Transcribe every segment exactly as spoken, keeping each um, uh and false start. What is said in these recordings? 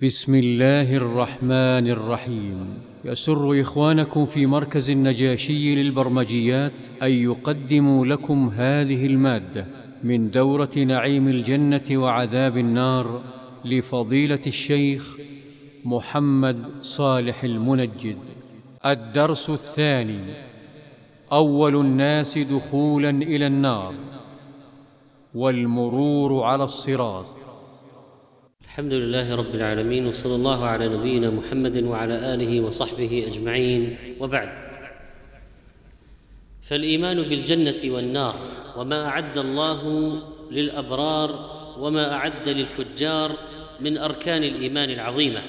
بسم الله الرحمن الرحيم. يسر إخوانكم في مركز النجاشي للبرمجيات أن يقدموا لكم هذه المادة من دورة نعيم الجنة وعذاب النار لفضيلة الشيخ محمد صالح المنجد. الدرس الثاني: أول الناس دخولا إلى النار والمرور على الصراط. الحمد لله رب العالمين، وصلى الله على نبينا محمد وعلى آله وصحبه أجمعين، وبعد. فالإيمان بالجنة والنار وما أعد الله للأبرار وما أعد للفجار من أركان الإيمان العظيمة.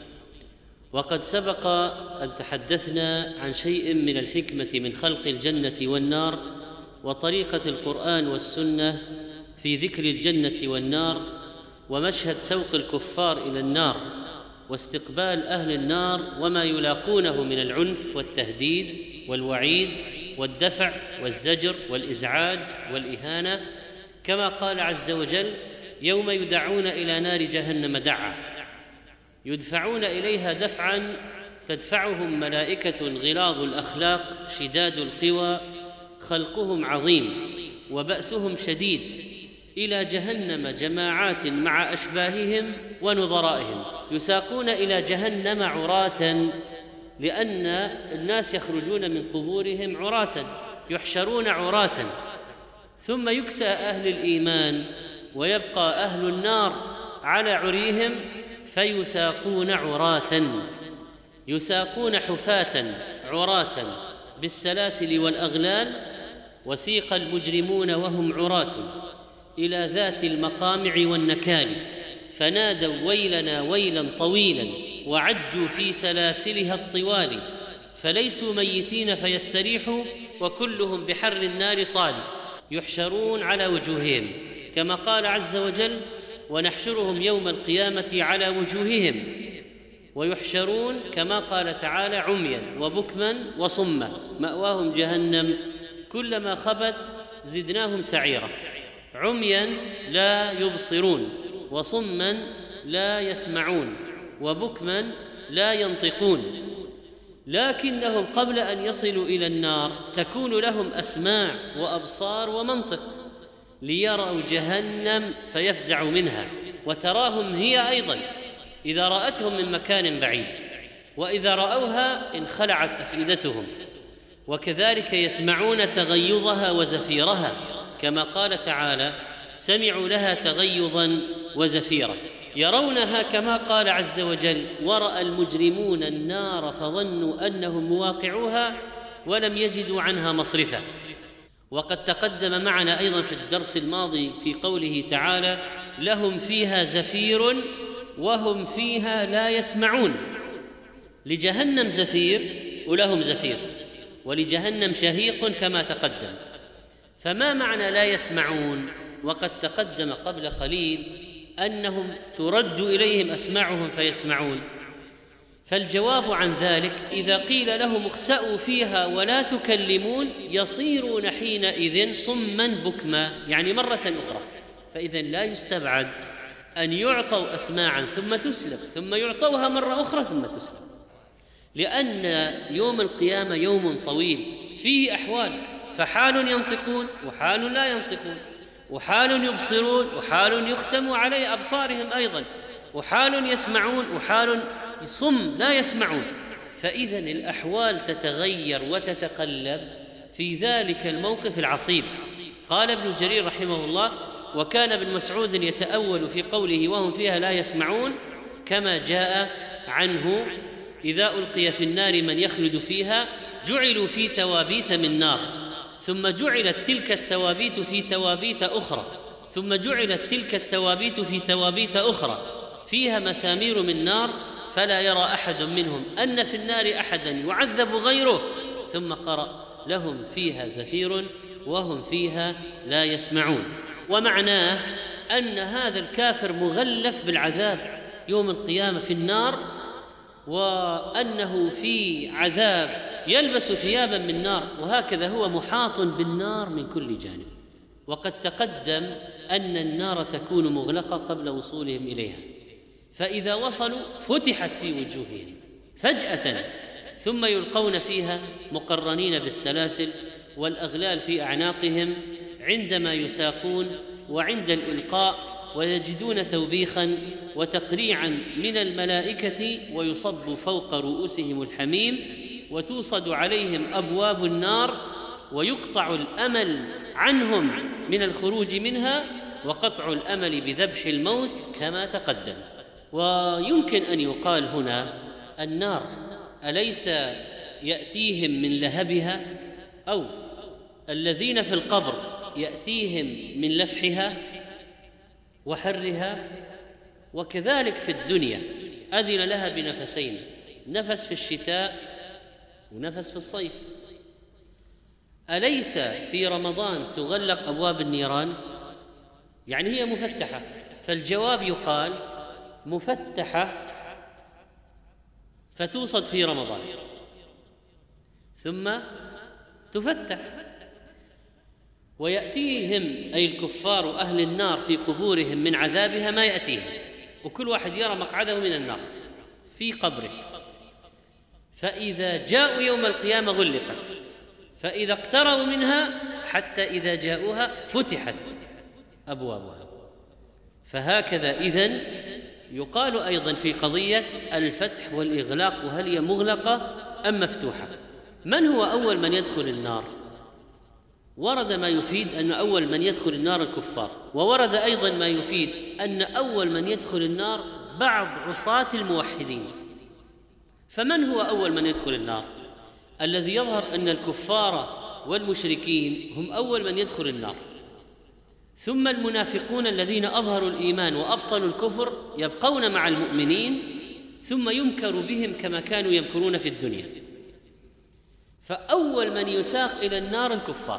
وقد سبق أن تحدثنا عن شيء من الحكمة من خلق الجنة والنار وطريقة القرآن والسنة في ذكر الجنة والنار، ومشهد سوق الكفار إلى النار واستقبال أهل النار وما يلاقونه من العنف والتهديد والوعيد والدفع والزجر والإزعاج والإهانة، كما قال عز وجل: يوم يدعون إلى نار جهنم دعا، يدفعون إليها دفعا تدفعهم ملائكة غلاظ الأخلاق شداد القوى خلقهم عظيم وبأسهم شديد، إلى جهنم جماعات مع أشباههم ونظرائهم، يساقون إلى جهنم عراة، لأن الناس يخرجون من قبورهم عراة، يحشرون عراة، ثم يكسى أهل الإيمان ويبقى أهل النار على عريهم فيساقون عراة، يساقون حفاة عراة بالسلاسل والأغلال. وسيق المجرمون وهم عراة إلى ذات المقامع والنكال، فنادوا ويلنا ويلا طويلا وعجوا في سلاسلها الطوال، فليسوا ميتين فيستريحوا وكلهم بحر النار صالي، يحشرون على وجوههم، كما قال عز وجل: ونحشرهم يوم القيامة على وجوههم، ويحشرون كما قال تعالى: عميا وبكما وصما مأواهم جهنم كلما خبت زدناهم سعيرا. عميا لا يبصرون، وصما لا يسمعون، وبكما لا ينطقون، لكنهم قبل أن يصلوا إلى النار تكون لهم أسماع وأبصار ومنطق، ليروا جهنم فيفزعوا منها، وتراهم هي أيضا إذا رأتهم من مكان بعيد، وإذا رأوها انخلعت أفئدتهم، وكذلك يسمعون تغيظها وزفيرها، كما قال تعالى: سمعوا لها تغيظا وزفيرا. يرونها كما قال عز وجل: ورأى المجرمون النار فظنوا أنهم مواقعوها ولم يجدوا عنها مصرفا. وقد تقدم معنا أيضا في الدرس الماضي في قوله تعالى: لهم فيها زفير وهم فيها لا يسمعون. لجهنم زفير ولهم زفير، ولجهنم شهيق كما تقدم. فما معنى لا يسمعون؟ وقد تقدم قبل قليل أنهم ترد إليهم أسماعهم فيسمعون. فالجواب عن ذلك: إذا قيل لهم اخسأوا فيها ولا تكلمون يصيرون حينئذ صما بكما، يعني مرة أخرى. فإذا لا يستبعد أن يعطوا أسماعا ثم تسلب، ثم يعطوها مرة أخرى ثم تسلب، لأن يوم القيامة يوم طويل فيه أحوال، فحال ينطقون وحال لا ينطقون، وحال يبصرون وحال يختم عليه أبصارهم أيضا، وحال يسمعون وحال صم لا يسمعون. فإذا الأحوال تتغير وتتقلب في ذلك الموقف العصيب. قال ابن جرير رحمه الله: وكان ابن مسعود يتأول في قوله وهم فيها لا يسمعون كما جاء عنه: إذا ألقي في النار من يخلد فيها جعلوا في توابيت من نار، ثم جعلت تلك التوابيت في توابيت أخرى، ثم جعلت تلك التوابيت في توابيت أخرى فيها مسامير من نار، فلا يرى أحد منهم أن في النار أحدا يعذب غيره. ثم قرأ: لهم فيها زفير وهم فيها لا يسمعون. ومعناه أن هذا الكافر مغلف بالعذاب يوم القيامة في النار، وأنه في عذاب يلبس ثيابا من نار، وهكذا هو محاط بالنار من كل جانب. وقد تقدم أن النار تكون مغلقة قبل وصولهم إليها، فإذا وصلوا فتحت في وجوههم فجأة، ثم يلقون فيها مقرنين بالسلاسل والأغلال في أعناقهم عندما يساقون وعند الإلقاء، ويجدون توبيخا وتقريعا من الملائكة، ويصب فوق رؤوسهم الحميم، وتوصد عليهم أبواب النار، ويقطع الأمل عنهم من الخروج منها، وقطع الأمل بذبح الموت كما تقدم. ويمكن أن يقال هنا: النار أليس يأتيهم من لهبها؟ أو الذين في القبر يأتيهم من لفحها وحرها؟ وكذلك في الدنيا أذن لها بنفسين، نفس في الشتاء ونفس في الصيف. أليس في رمضان تغلق أبواب النيران؟ يعني هي مفتحة، فالجواب يقال مفتحة فتوصد في رمضان ثم تفتح، ويأتيهم أي الكفار أهل النار في قبورهم من عذابها ما يأتيهم، وكل واحد يرى مقعده من النار في قبره، فإذا جاءوا يوم القيامة غلقت، فإذا اقتربوا منها حتى إذا جاءوها فتحت أبوابها. فهكذا إذن يقال أيضا في قضية الفتح والإغلاق، وهل هي مغلقة أم مفتوحة؟ من هو أول من يدخل النار؟ ورد ما يفيد أن أول من يدخل النار الكفار، وورد أيضا ما يفيد أن أول من يدخل النار بعض عصاة الموحدين. فمن هو أول من يدخل النار؟ الذي يظهر أن الكفار والمشركين هم أول من يدخل النار، ثم المنافقون الذين أظهروا الإيمان وأبطلوا الكفر يبقون مع المؤمنين، ثم يمكر بهم كما كانوا يمكرون في الدنيا. فأول من يساق إلى النار الكفار،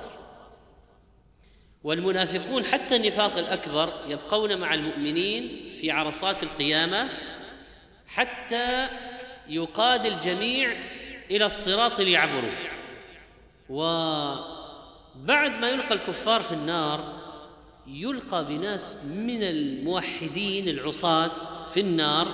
والمنافقون حتى النفاق الأكبر يبقون مع المؤمنين في عرصات القيامة حتى يقاد الجميع إلى الصراط ليعبروا. وبعد ما يلقى الكفار في النار يلقى بناس من الموحدين العصاة في النار،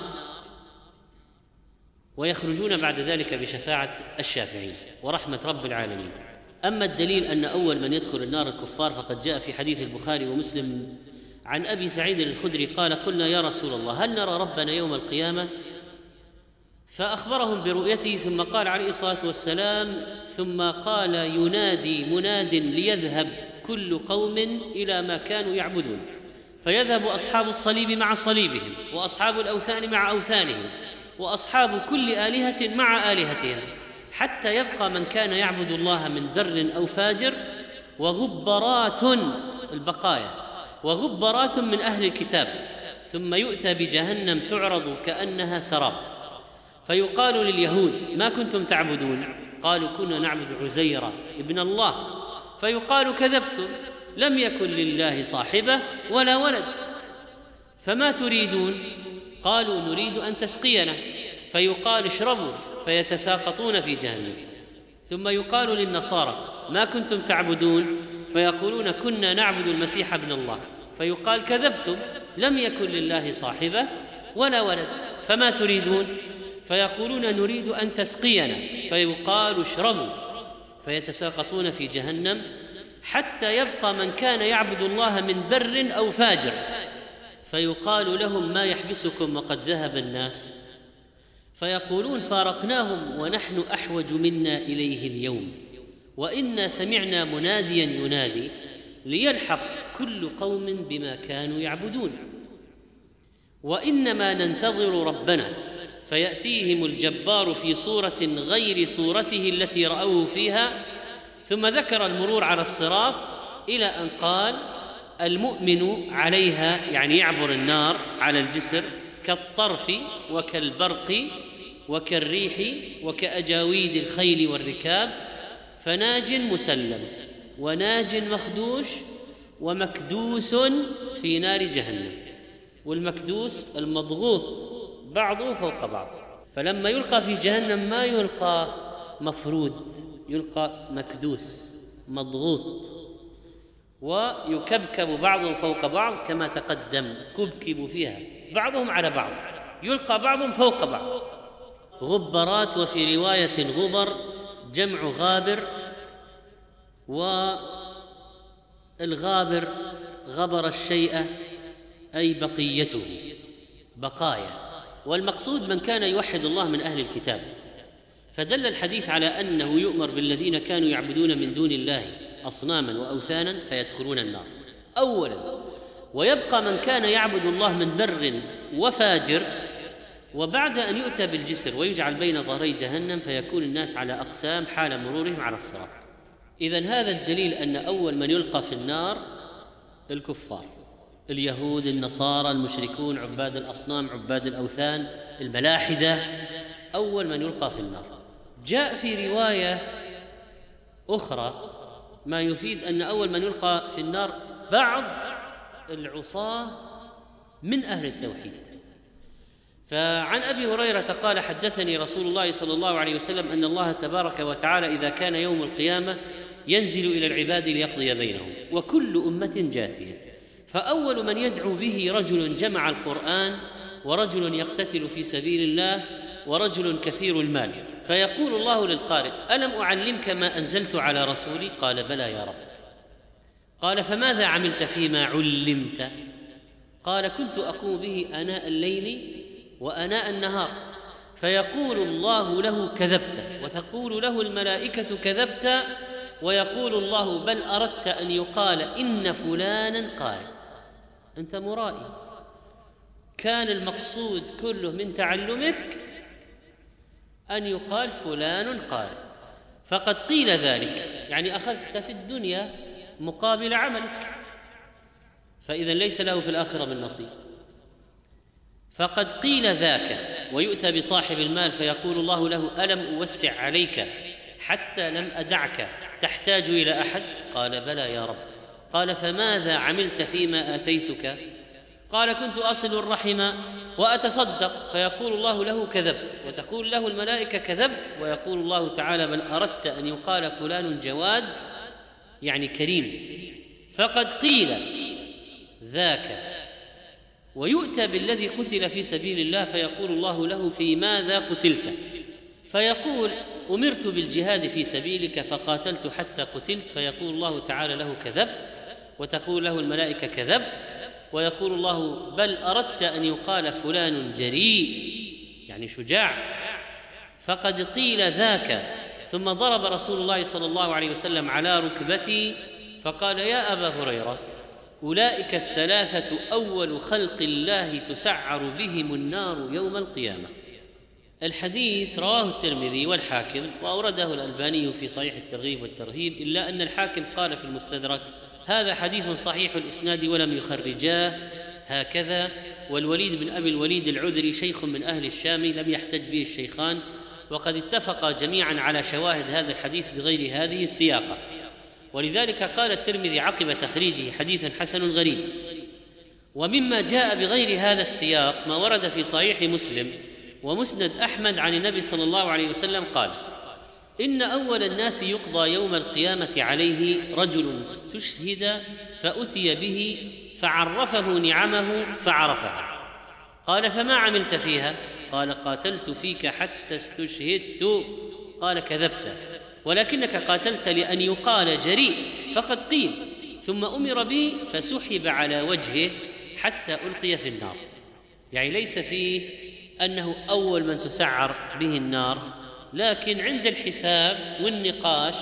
ويخرجون بعد ذلك بشفاعة الشافعين ورحمة رب العالمين. أما الدليل أن أول من يدخل النار الكفار فقد جاء في حديث البخاري ومسلم عن أبي سعيد الخدري قال: قلنا يا رسول الله هل نرى ربنا يوم القيامة؟ فأخبرهم برؤيته، ثم قال عليه الصلاة والسلام: ثم قال ينادي مناد ليذهب كل قوم إلى ما كانوا يعبدون، فيذهب أصحاب الصليب مع صليبهم، وأصحاب الأوثان مع أوثانهم، وأصحاب كل آلهة مع آلهتهم، حتى يبقى من كان يعبد الله من بر أو فاجر، وغبرات البقايا وغبرات من أهل الكتاب، ثم يؤتى بجهنم تعرض كأنها سراب، فيقال لليهود: ما كنتم تعبدون؟ قالوا: كنا نعبد عزير ابن الله. فيقال: كذبتم، لم يكن لله صاحبة ولا ولد، فما تريدون؟ قالوا: نريد أن تسقينا. فيقال: اشربوا، فيتساقطون في جهنم. ثم يقال للنصارى: ما كنتم تعبدون؟ فيقولون: كنا نعبد المسيح ابن الله. فيقال: كذبتم، لم يكن لله صاحبة ولا ولد، فما تريدون؟ فيقولون: نريد أن تسقينا. فيقال: اشربوا، فيتساقطون في جهنم، حتى يبقى من كان يعبد الله من بر أو فاجر، فيقال لهم: ما يحبسكم وقد ذهب الناس؟ فيقولون: فارقناهم ونحن أحوج منا إليه اليوم، وإنا سمعنا مناديا ينادي ليلحق كل قوم بما كانوا يعبدون، وإنما ننتظر ربنا فيأتيهم الجبار في صورة غير صورته التي رأوه فيها. ثم ذكر المرور على الصراط إلى أن قال: المؤمن عليها، يعني يعبر النار على الجسر، كالطرف وكالبرق وكالريح وكأجاويد الخيل والركاب، فناج مسلم وناج مخدوش ومكدوس في نار جهنم. والمكدوس المضغوط بعضه فوق بعض، فلما يلقى في جهنم ما يلقى مفرود، يلقى مكدوس مضغوط، ويكبكب بعضهم فوق بعض كما تقدم، كبكب فيها بعضهم على بعض، يلقى بعضهم فوق بعض، غبرات، وفي رواية غبر جمع غابر، والغابر غبر الشيء أي بقيته، بقايا، والمقصود من كان يوحد الله من أهل الكتاب. فدل الحديث على أنه يؤمر بالذين كانوا يعبدون من دون الله أصناما وأوثانا فيدخلون النار أولا، ويبقى من كان يعبد الله من بر وفاجر، وبعد أن يؤتى بالجسر ويجعل بين ظهري جهنم فيكون الناس على أقسام حال مرورهم على الصراط. إذن هذا الدليل أن أول من يلقى في النار الكفار، اليهود، النصارى، المشركون، عباد الأصنام، عباد الأوثان، الملاحدة، أول من يلقى في النار. جاء في رواية أخرى ما يفيد أن أول من يلقى في النار بعض العصاة من أهل التوحيد. فعن أبي هريرة قال: حدثني رسول الله صلى الله عليه وسلم أن الله تبارك وتعالى إذا كان يوم القيامة ينزل إلى العباد ليقضي بينهم، وكل أمة جاثية، فأول من يدعو به رجل جمع القرآن، ورجل يقتتل في سبيل الله، ورجل كثير المال، فيقول الله للقارئ: ألم أعلمك ما أنزلت على رسولي؟ قال: بلى يا رب. قال: فماذا عملت فيما علمت؟ قال: كنت أقوم به آناء الليل وآناء النهار. فيقول الله له: كذبت، وتقول له الملائكة: كذبت، ويقول الله: بل أردت أن يقال إن فلانا قارئ، أنت مرائي، كان المقصود كله من تعلمك أن يقال فلان قارئ، فقد قيل ذلك، يعني أخذت في الدنيا مقابل عملك، فإذا ليس له في الآخرة من نصيب. فقد قيل ذاك. ويؤتى بصاحب المال فيقول الله له: ألم أوسع عليك حتى لم أدعك تحتاج إلى أحد؟ قال: بلى يا رب. قال: فماذا عملت فيما آتيتك؟ قال: كنت أصل الرحم وأتصدق. فيقول الله له: كذبت، وتقول له الملائكة: كذبت، ويقول الله تعالى: بل أردت أن يقال فلان جواد، يعني كريم، فقد قيل ذاك. ويؤتى بالذي قتل في سبيل الله فيقول الله له: في ماذا قتلت؟ فيقول: أمرت بالجهاد في سبيلك فقاتلت حتى قتلت. فيقول الله تعالى له: كذبت، وتقول له الملائكة: كذبت، ويقول الله: بل أردت أن يقال فلان جريء، يعني شجاع، فقد قيل ذاك. ثم ضرب رسول الله صلى الله عليه وسلم على ركبتي فقال: يا أبا هريرة، أولئك الثلاثة أول خلق الله تسعر بهم النار يوم القيامة. الحديث رواه الترمذي والحاكم، وأورده الألباني في صحيح الترغيب والترهيب، إلا أن الحاكم قال في المستدرك: هذا حديث صحيح الإسناد ولم يخرجاه هكذا. والوليد بن أبي الوليد العذري شيخ من أهل الشام لم يحتج به الشيخان، وقد اتفقا جميعا على شواهد هذا الحديث بغير هذه السياقة، ولذلك قال الترمذي عقب تخريجه: حديث حسن غريب. ومما جاء بغير هذا السياق ما ورد في صحيح مسلم ومسند أحمد عن النبي صلى الله عليه وسلم قال: إن أول الناس يقضى يوم القيامة عليه رجل استشهد فأتي به فعرفه نعمه فعرفها. قال: فما عملت فيها؟ قال: قاتلت فيك حتى استشهدت. قال: كذبت، ولكنك قاتلت لأن يقال جريء، فقد قيل. ثم أمر به فسحب على وجهه حتى ألقي في النار، يعني ليس فيه أنه أول من تسعر به النار، لكن عند الحساب والنقاش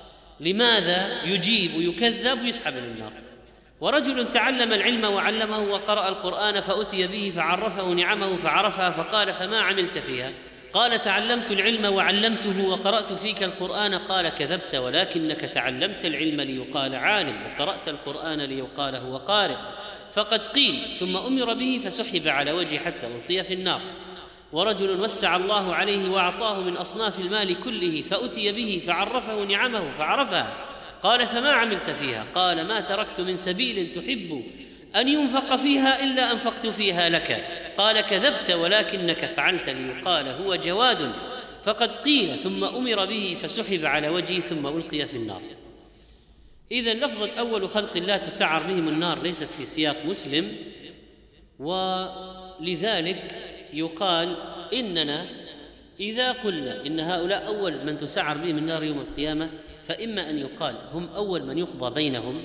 لماذا يجيب ويكذب ويسحب للنار. ورجل تعلم العلم وعلمه وقرأ القرآن فأتي به فعرفه نعمه فعرفها، فقال: فما عملت فيها؟ قال: تعلمت العلم وعلمته وقرأت فيك القرآن. قال: كذبت، ولكنك تعلمت العلم ليقال عالم، وقرأت القرآن ليقال هو قارئ، فقد قيل. ثم أمر به فسحب على وجهه حتى ألقي في النار. ورجل وسع الله عليه وأعطاه من أصناف المال كله فأتي به فعرفه نعمه فعرفها. قال: فما عملت فيها؟ قال: ما تركت من سبيل تحب أن ينفق فيها إلا أنفقت فيها لك. قال: كذبت، ولكنك فعلت ليقال هو جواد، فقد قيل. ثم أمر به فسحب على وجهه ثم ألقي في النار. إذن لفظة أول خلق الله تسعر بهم النار ليست في سياق مسلم، ولذلك يقال إننا إذا قلنا إن هؤلاء أول من تسعر بهم النار يوم القيامة، فإما أن يقال هم أول من يقضى بينهم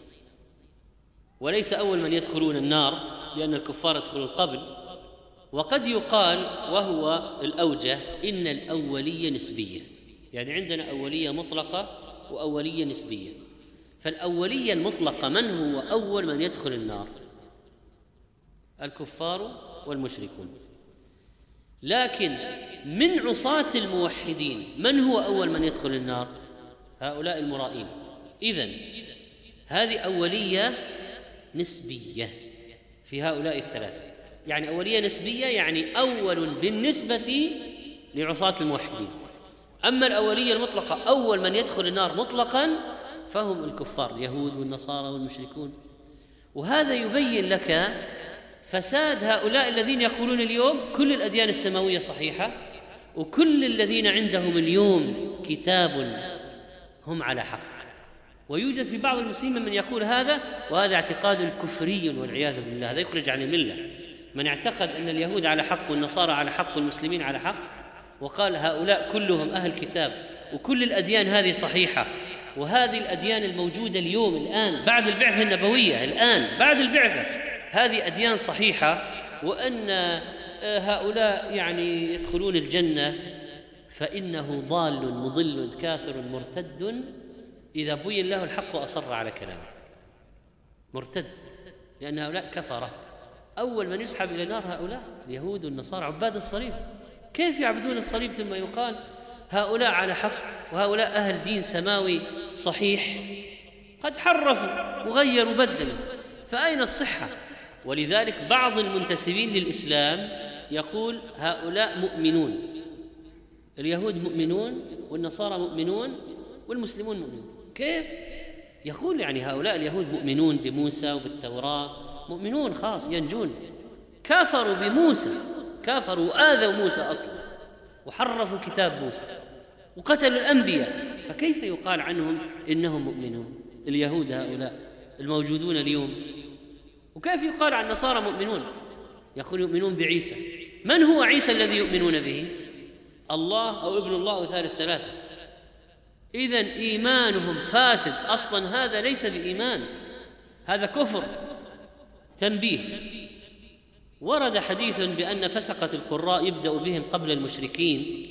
وليس أول من يدخلون النار، لأن الكفار يدخلون قبل، وقد يقال وهو الأوجه إن الأولية نسبية، يعني عندنا أولية مطلقة وأولية نسبية. فالأولية المطلقة من هو أول من يدخل النار؟ الكفار والمشركون. لكن من عصاة الموحدين من هو أول من يدخل النار؟ هؤلاء المرائين. إذن هذه أولية نسبية في هؤلاء الثلاثة، يعني أولية نسبية يعني أول بالنسبة لعصاة الموحدين. أما الأولية المطلقة أول من يدخل النار مطلقا فهم الكفار اليهود والنصارى والمشركون. وهذا يبين لك فساد هؤلاء الذين يقولون اليوم كل الأديان السماوية صحيحة وكل الذين عندهم اليوم كتاب هم على حق. ويوجد في بعض المسلمين من يقول هذا، وهذا اعتقاد كفري والعياذ بالله، هذا يخرج عن الملة. من اعتقد أن اليهود على حق والنصارى على حق والمسلمين على حق، وقال هؤلاء كلهم أهل كتاب وكل الأديان هذه صحيحة، وهذه الأديان الموجودة اليوم الآن بعد البعثة النبوية، الآن بعد البعثة هذه أديان صحيحة، وأن هؤلاء يعني يدخلون الجنة، فإنه ضال مضل كافر مرتد إذا بين له الحق وأصر على كلامه، مرتد، لأن هؤلاء كفرة. أول من يسحب إلى النار هؤلاء اليهود والنصارى عباد الصليب. كيف يعبدون الصليب ثم يقال هؤلاء على حق وهؤلاء أهل دين سماوي صحيح؟ قد حرفوا وغيروا بدلوا، فأين الصحة؟ ولذلك بعض المنتسبين للإسلام يقول هؤلاء مؤمنون، اليهود مؤمنون والنصارى مؤمنون والمسلمون مؤمنون. كيف؟ يقول يعني هؤلاء اليهود مؤمنون بموسى وبالتوراة، مؤمنون خاص ينجون، كافروا بموسى، كافروا وآذوا موسى أصلا وحرفوا كتاب موسى وقتلوا الأنبياء، فكيف يقال عنهم إنهم مؤمنون اليهود هؤلاء الموجودون اليوم؟ وكيف يقال عن النصارى مؤمنون؟ يقول يؤمنون بعيسى. من هو عيسى الذي يؤمنون به؟ الله أو ابن الله أو ثالث ثلاثة. إذن إيمانهم فاسد أصلا، هذا ليس بإيمان، هذا كفر. تنبيه: ورد حديث بأن فسقة القراء يبدأ بهم قبل المشركين،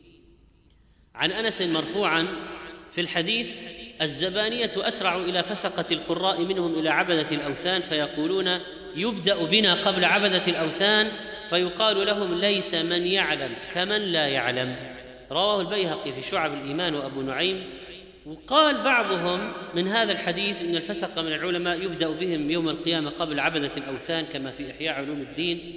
عن أنس مرفوعا في الحديث: الزبانية أسرع إلى فسقة القراء منهم إلى عبدة الأوثان، فيقولون يبدأ بنا قبل عبدة الأوثان، فيقال لهم ليس من يعلم كمن لا يعلم. رواه البيهقي في شعب الإيمان وأبو نعيم. وقال بعضهم من هذا الحديث إن الفسق من العلماء يبدأ بهم يوم القيامة قبل عبدة الأوثان، كما في إحياء علوم الدين.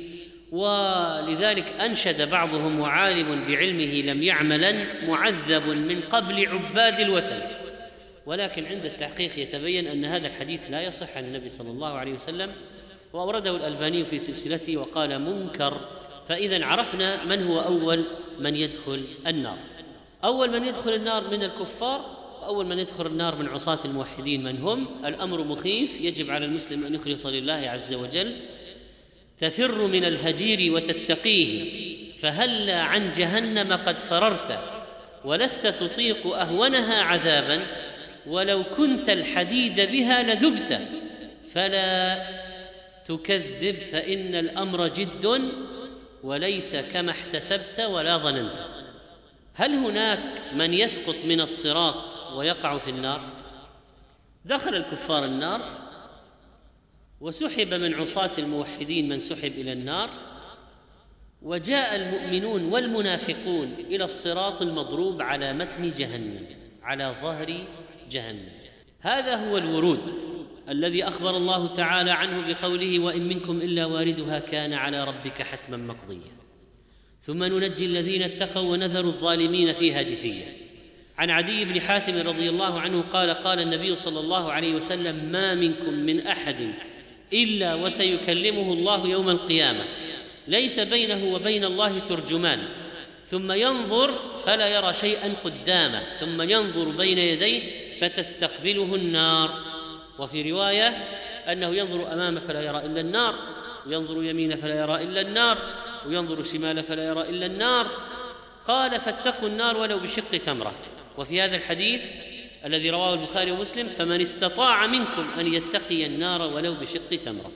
ولذلك أنشد بعضهم: وعالم بعلمه لم يعملا معذب من قبل عباد الوثن. ولكن عند التحقيق يتبين أن هذا الحديث لا يصح عن النبي صلى الله عليه وسلم، وأورده الألباني في سلسلته وقال منكر. فإذا عرفنا من هو أول من يدخل النار. أول من يدخل النار من الكفار، وأول من يدخل النار من عصاة الموحدين من هم؟ الأمر مخيف، يجب على المسلم أن يخلص لله عز وجل. تفر من الهجير وتتقيه، فهلا عن جهنم قد فررت، ولست تطيق أهونها عذابا، ولو كنت الحديد بها لذبت، فلا تكذب فإن الأمر جد، وليس كما احتسبت ولا ظننت. هل هناك من يسقط من الصراط ويقع في النار؟ دخل الكفار النار، وسحب من عصاة الموحدين من سحب إلى النار، وجاء المؤمنون والمنافقون إلى الصراط المضروب على متن جهنم، على ظهر جهنم. هذا هو الورود الذي أخبر الله تعالى عنه بقوله: وإن منكم إلا واردها كان على ربك حتما مقضيا، ثم ننجي الذين اتقوا ونذر الظالمين فيها جثيا. عن عدي بن حاتم رضي الله عنه قال: قال النبي صلى الله عليه وسلم: ما منكم من أحد إلا وسيكلمه الله يوم القيامة، ليس بينه وبين الله ترجمان، ثم ينظر فلا يرى شيئا قدامه، ثم ينظر بين يديه فتستقبله النار. وفي رواية أنه ينظر أمامه فلا يرى إلا النار، وينظر يمينه فلا يرى إلا النار، وينظر شماله فلا يرى إلا النار. قال فاتقوا النار ولو بشق تمرة. وفي هذا الحديث الذي رواه البخاري ومسلم فمن استطاع منكم أن يتقي النار ولو بشق تمرة،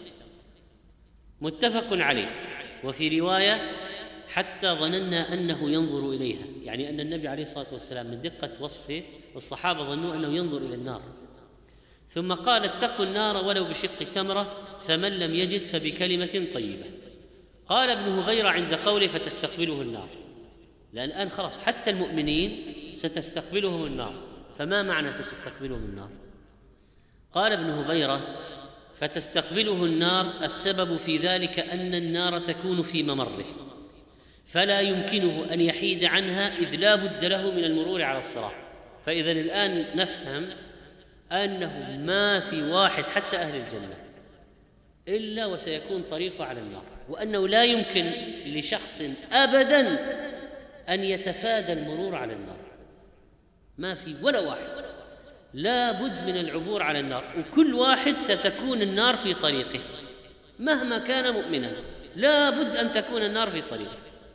متفق عليه. وفي رواية حتى ظننا أنه ينظر إليها، يعني أن النبي عليه الصلاة والسلام من دقة وصفه الصحابة ظنوا أنه ينظر إلى النار. ثم قال اتقوا النار ولو بشق تمرة فمن لم يجد فبكلمة طيبة. قال ابن هبيرة عند قوله فتستقبله النار، لأن الآن خلاص حتى المؤمنين ستستقبلهم النار، فما معنى ستستقبلهم النار؟ قال ابن هبيرة فتستقبله النار السبب في ذلك أن النار تكون في ممره فلا يمكنه أن يحيد عنها إذ لا بد له من المرور على الصراط. فإذا الآن نفهم أنه ما في واحد حتى أهل الجنة إلا وسيكون طريقه على النار، وأنه لا يمكن لشخص أبداً أن يتفادى المرور على النار، ما في ولا واحد، لا بد من العبور على النار، وكل واحد ستكون النار في طريقه مهما كان مؤمنا، لا بد أن تكون النار في طريقه.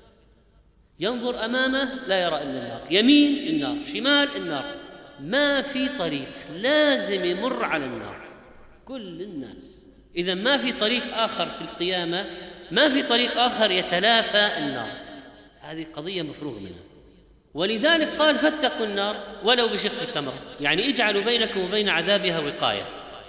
ينظر أمامه لا يرى إلا النار، يمين النار، شمال النار، ما في طريق، لازم يمر على النار كل الناس. إذا ما في طريق آخر في القيامة، ما في طريق آخر يتلافى النار، هذه قضية مفروغ منها. ولذلك قال فاتقوا النار ولو بشق تمرة، يعني اجعلوا بينكم وبين عذابها وقاية.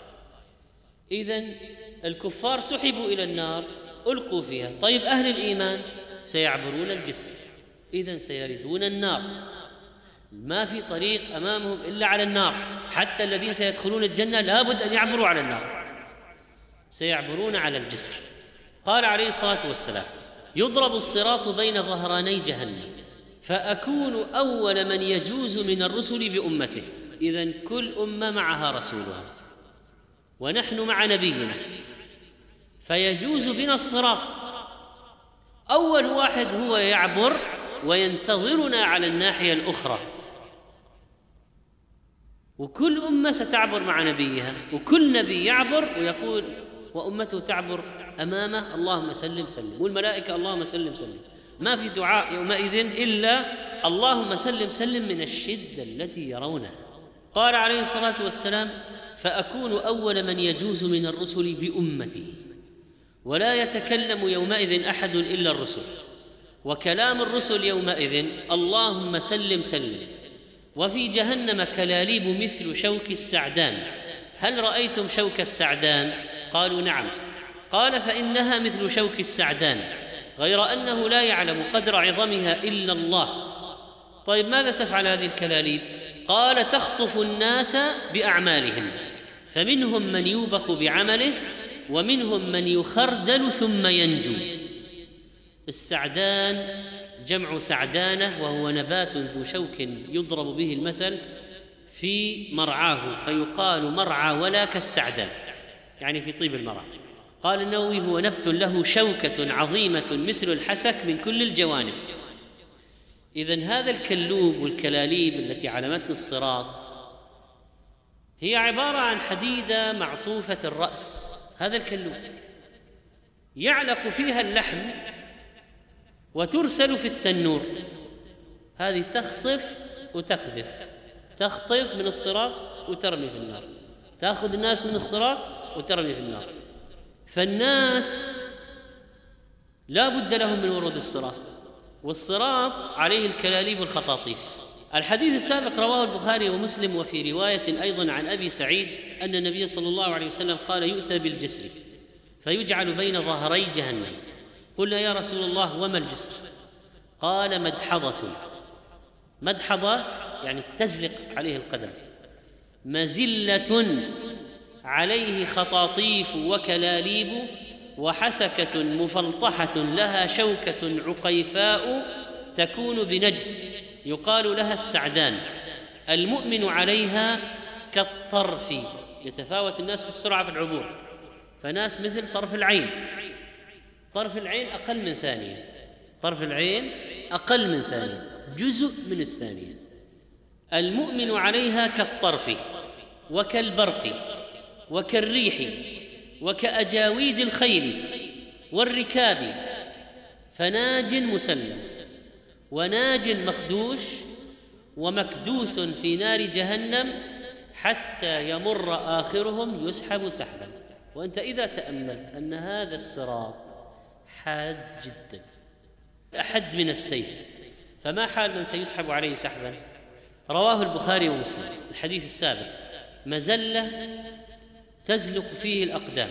إذن الكفار سحبوا إلى النار ألقوا فيها. طيب أهل الإيمان سيعبرون الجسر، إذن سيردون النار، ما في طريق أمامهم إلا على النار. حتى الذين سيدخلون الجنة لابد أن يعبروا على النار، سيعبرون على الجسر. قال عليه الصلاة والسلام يضرب الصراط بين ظهراني جهنم فأكون أول من يجوز من الرسل بأمته. إذن كل أمة معها رسولها ونحن مع نبينا، فيجوز بنا الصراط، أول واحد هو يعبر وينتظرنا على الناحية الأخرى، وكل أمة ستعبر مع نبيها، وكل نبي يعبر ويقول وأمته تعبر أمامه اللهم سلم سلم، والملائكة اللهم سلم سلم، ما في دعاء يومئذ إلا اللهم سلم سلم من الشدة التي يرونها. قال عليه الصلاة والسلام فأكون أول من يجوز من الرسل بأمتي، ولا يتكلم يومئذ أحد إلا الرسل، وكلام الرسل يومئذ اللهم سلم سلم. وفي جهنم كلاليب مثل شوك السعدان، هل رأيتم شوك السعدان؟ قالوا نعم. قال فإنها مثل شوك السعدان غير أنه لا يعلم قدر عظمها إلا الله. طيب ماذا تفعل هذه الكلاليب؟ قال تخطف الناس بأعمالهم، فمنهم من يوبق بعمله ومنهم من يخردل ثم ينجو. السعدان جمع سعدانة، وهو نبات ذو شوك يضرب به المثل في مرعاه، فيقال مرعى ولا كالسعدان، يعني في طيب المرعى. قال النووي هو نبت له شوكة عظيمة مثل الحسك من كل الجوانب. إذن هذا الكلوب والكلاليب التي على متن الصراط هي عبارة عن حديدة معطوفة الرأس، هذا الكلوب يعلق فيها اللحم وترسل في التنور، هذه تخطف وتقذف، تخطف من الصراط وترمي في النار، تأخذ الناس من الصراط وترمي في النار. فالناس لا بد لهم من ورود الصراط، والصراط عليه الكلاليب والخطاطيف. الحديث السابق رواه البخاري ومسلم، وفي رواية أيضا عن أبي سعيد أن النبي صلى الله عليه وسلم قال يؤتى بالجسر فيجعل بين ظهري جهنم. قلنا يا رسول الله وما الجسر؟ قال مدحضة، مدحضة يعني تزلق عليه القدم، مزلة عليه خطاطيف وكلاليب وحسكة مفلطحة لها شوكة عقيفاء تكون بنجد يقال لها السعدان، المؤمن عليها كالطرف، يتفاوت الناس بالسرعة في العبور، فناس مثل طرف العين، طرف العين أقل من ثانية، طرف العين أقل من ثانية، جزء من الثانية. المؤمن عليها كالطرف وكالبرق وكالريح وكأجاويد الخيل والركاب، فناج مسلم وناج مخدوش ومكدوس في نار جهنم حتى يمر آخرهم يسحب سحبا. وأنت إذا تأملت أن هذا الصراط حاد جدا، أحد من السيف، فما حال من سيسحب عليه سحبا؟ رواه البخاري ومسلم الحديث السابق: مزلة تزلق فيه الأقدام.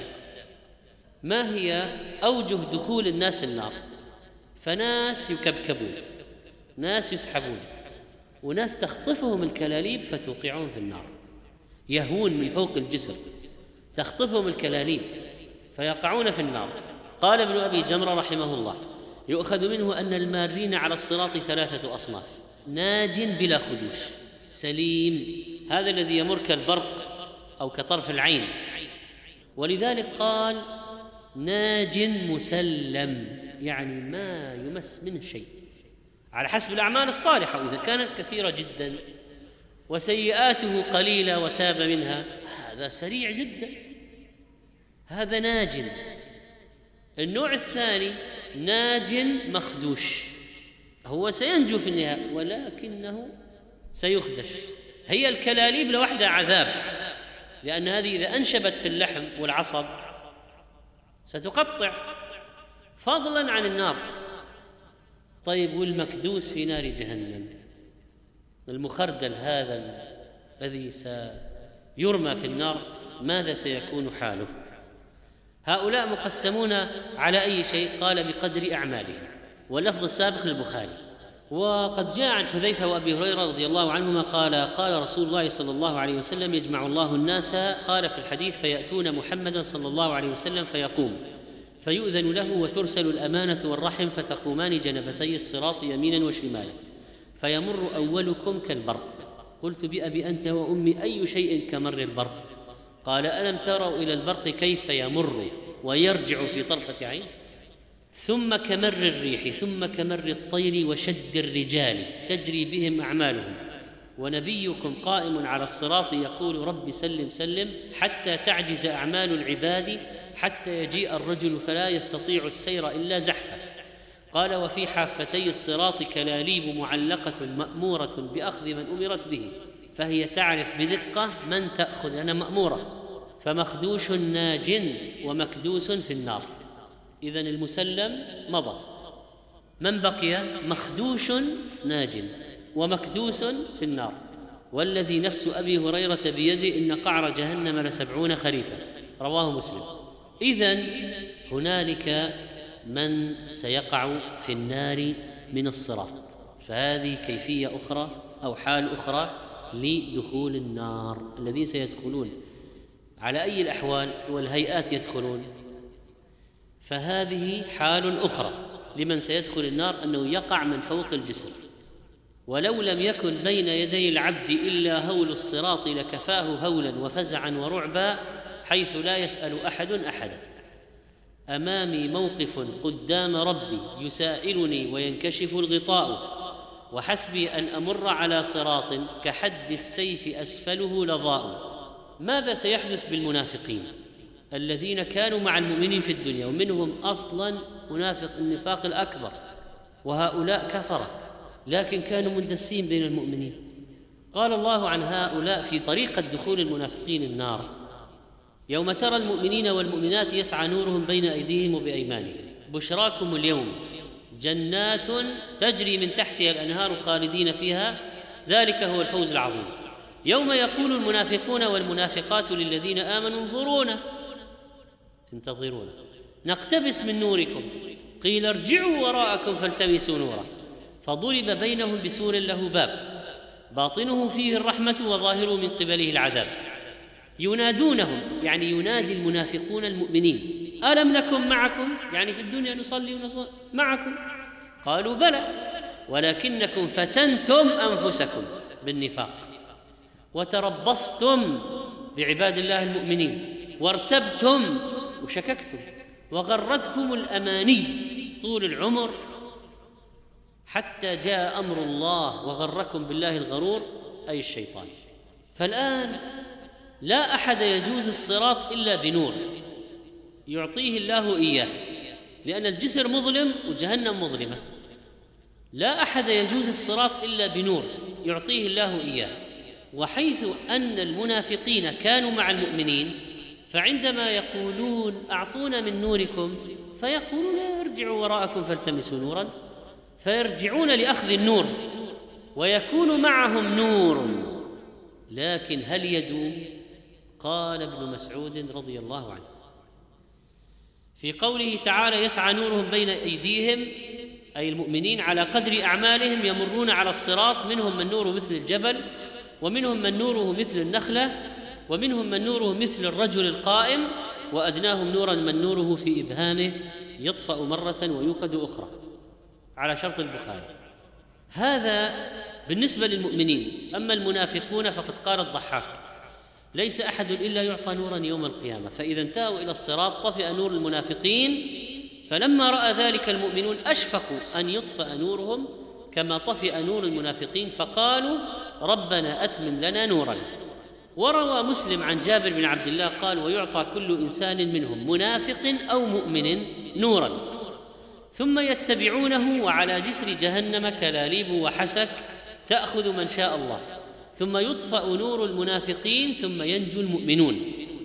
ما هي أوجه دخول الناس النار؟ فناس يكبكبون، ناس يسحبون، وناس تخطفهم الكلاليب فتوقعون في النار، يهون من فوق الجسر، تخطفهم الكلاليب فيقعون في النار. قال ابن أبي جمرة رحمه الله: يؤخذ منه أن المارين على الصراط ثلاثة أصناف: ناج بلا خدوش سليم، هذا الذي يمر كالبرق أو كطرف العين، ولذلك قال ناج مسلم، يعني ما يمس منه شيء على حسب الأعمال الصالحة، إذا كانت كثيرة جدا وسيئاته قليلة وتاب منها هذا سريع جدا، هذا ناج. النوع الثاني ناج مخدوش، هو سينجو في النهاية ولكنه سيخدش. هي الكلاليب لوحدها عذاب، لأن هذه إذا أنشبت في اللحم والعصب ستقطع، فضلا عن النار. طيب والمكدوس في نار جهنم، المخردل هذا الذي سيرمى في النار، ماذا سيكون حاله؟ هؤلاء مقسمون على أي شيء؟ قال بقدر أعمالهم، واللفظ السابق للبخاري. وقد جاء عن حذيفة وأبي هريرة رضي الله عنهما قال: قال رسول الله صلى الله عليه وسلم: يجمع الله الناس، قال في الحديث: فيأتون محمدا صلى الله عليه وسلم فيقوم فيؤذن له وترسل الأمانة والرحم فتقومان جنبتي الصراط يمينا وشمالا فيمر أولكم كالبرق. قلت: بأبي أنت وأمي أي شيء كمر البرق؟ قال: ألم تروا إلى البرق كيف يمر ويرجع في طرفة عين؟ ثم كمر الريح، ثم كمر الطير وشد الرجال تجري بهم أعمالهم، ونبيكم قائم على الصراط يقول: رب سلم سلم، حتى تعجز أعمال العباد حتى يجيء الرجل فلا يستطيع السير إلا زحفا. قال: وفي حافتي الصراط كلاليب معلقة مأمورة بأخذ من أمرت به، فهي تعرف بدقة من تأخذ، أنا مأمورة. فمخدوش ناج ومكدوس في النار. إذن المسلم مضى، من بقي؟ مخدوش ناج ومكدوس في النار. والذي نفس أبي هريرة بيده إن قعر جهنم لسبعون خريفا، رواه مسلم. إذن هنالك من سيقع في النار من الصراط، فهذه كيفية أخرى أو حال أخرى لدخول النار. الذين سيدخلون على أي الأحوال والهيئات يدخلون، فهذه حال أخرى لمن سيدخل النار، أنه يقع من فوق الجسر، ولو لم يكن بين يدي العبد إلا هول الصراط لكفاه هولا وفزعا ورعبا، حيث لا يسأل أحد أحدا. أمامي موقف قدام ربي يسائلني وينكشف الغطاء، وحسبي أن أمر على صراط كحد السيف أسفله لظاء. ماذا سيحدث بالمنافقين الذين كانوا مع المؤمنين في الدنيا، ومنهم أصلا منافق النفاق الأكبر، وهؤلاء كفرة لكن كانوا مندسين بين المؤمنين؟ قال الله عن هؤلاء في طريقة دخول المنافقين النار: يوم ترى المؤمنين والمؤمنات يسعى نورهم بين أيديهم وبأيمانهم بشراكم اليوم جنات تجري من تحتها الأنهار خالدين فيها ذلك هو الفوز العظيم. يوم يقول المنافقون والمنافقات للذين آمنوا انظرونا انتظرونا نقتبس من نوركم قيل ارجعوا وراءكم فالتمسوا نورا فضرب بينهم بسور له باب باطنه فيه الرحمة وظاهره من قبله العذاب. ينادونهم، يعني ينادي المنافقون المؤمنين: ألم نكن معكم؟ يعني في الدنيا نصلي ونصلي معكم. قالوا بلى ولكنكم فتنتم أنفسكم بالنفاق وتربصتم بعباد الله المؤمنين وارتبتم وشككتم وغرتكم الأماني طول العمر حتى جاء أمر الله وغركم بالله الغرور أي الشيطان. فالآن لا أحد يجوز الصراط إلا بنور يعطيه الله إياه، لأن الجسر مظلم وجهنم مظلمة، لا أحد يجوز الصراط إلا بنور يعطيه الله إياه. وحيث أن المنافقين كانوا مع المؤمنين، فعندما يقولون أعطونا من نوركم فيقولون ارجعوا وراءكم فالتمسوا نورا، فيرجعون لأخذ النور ويكون معهم نور، لكن هل يدوم؟ قال ابن مسعود رضي الله عنه في قوله تعالى يسعى نورهم بين أيديهم، أي المؤمنين على قدر أعمالهم يمرون على الصراط، منهم من نوره مثل الجبل، ومنهم من نوره مثل النخلة، ومنهم من نوره مثل الرجل القائم، وأدناهم نورا من نوره في إبهامه يطفأ مرة ويوقد أخرى، على شرط البخاري. هذا بالنسبة للمؤمنين. أما المنافقون فقد قال الضحاك ليس أحد إلا يعطى نورا يوم القيامة، فإذا انتهوا إلى الصراط طفئ نور المنافقين، فلما رأى ذلك المؤمنون أشفقوا أن يطفأ نورهم كما طفئ نور المنافقين، فقالوا ربنا أتمم لنا نورنا. وروى مسلم عن جابر بن عبد الله قال ويعطى كل إنسان منهم منافق أو مؤمن نورا ثم يتبعونه، وعلى جسر جهنم كلاليب وحسك تأخذ من شاء الله، ثم يطفأ نور المنافقين ثم ينجو المؤمنون.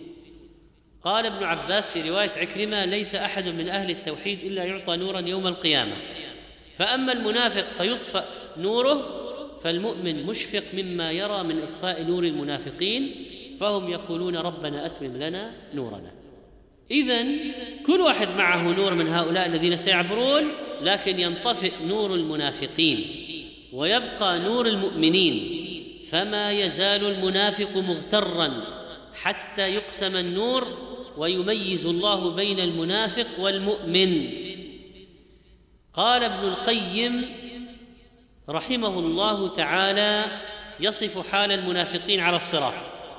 قال ابن عباس في رواية عكرمة ليس أحد من أهل التوحيد إلا يعطى نورا يوم القيامة، فأما المنافق فيطفأ نوره، فالمؤمن مشفق مما يرى من إطفاء نور المنافقين، فهم يقولون ربنا أتمم لنا نورنا. إذن كل واحد معه نور من هؤلاء الذين سيعبرون، لكن ينطفئ نور المنافقين ويبقى نور المؤمنين، فما يزال المنافق مغترا حتى يقسم النور ويميز الله بين المنافق والمؤمن. قال ابن القيم رحمه الله تعالى يصف حال المنافقين على الصراط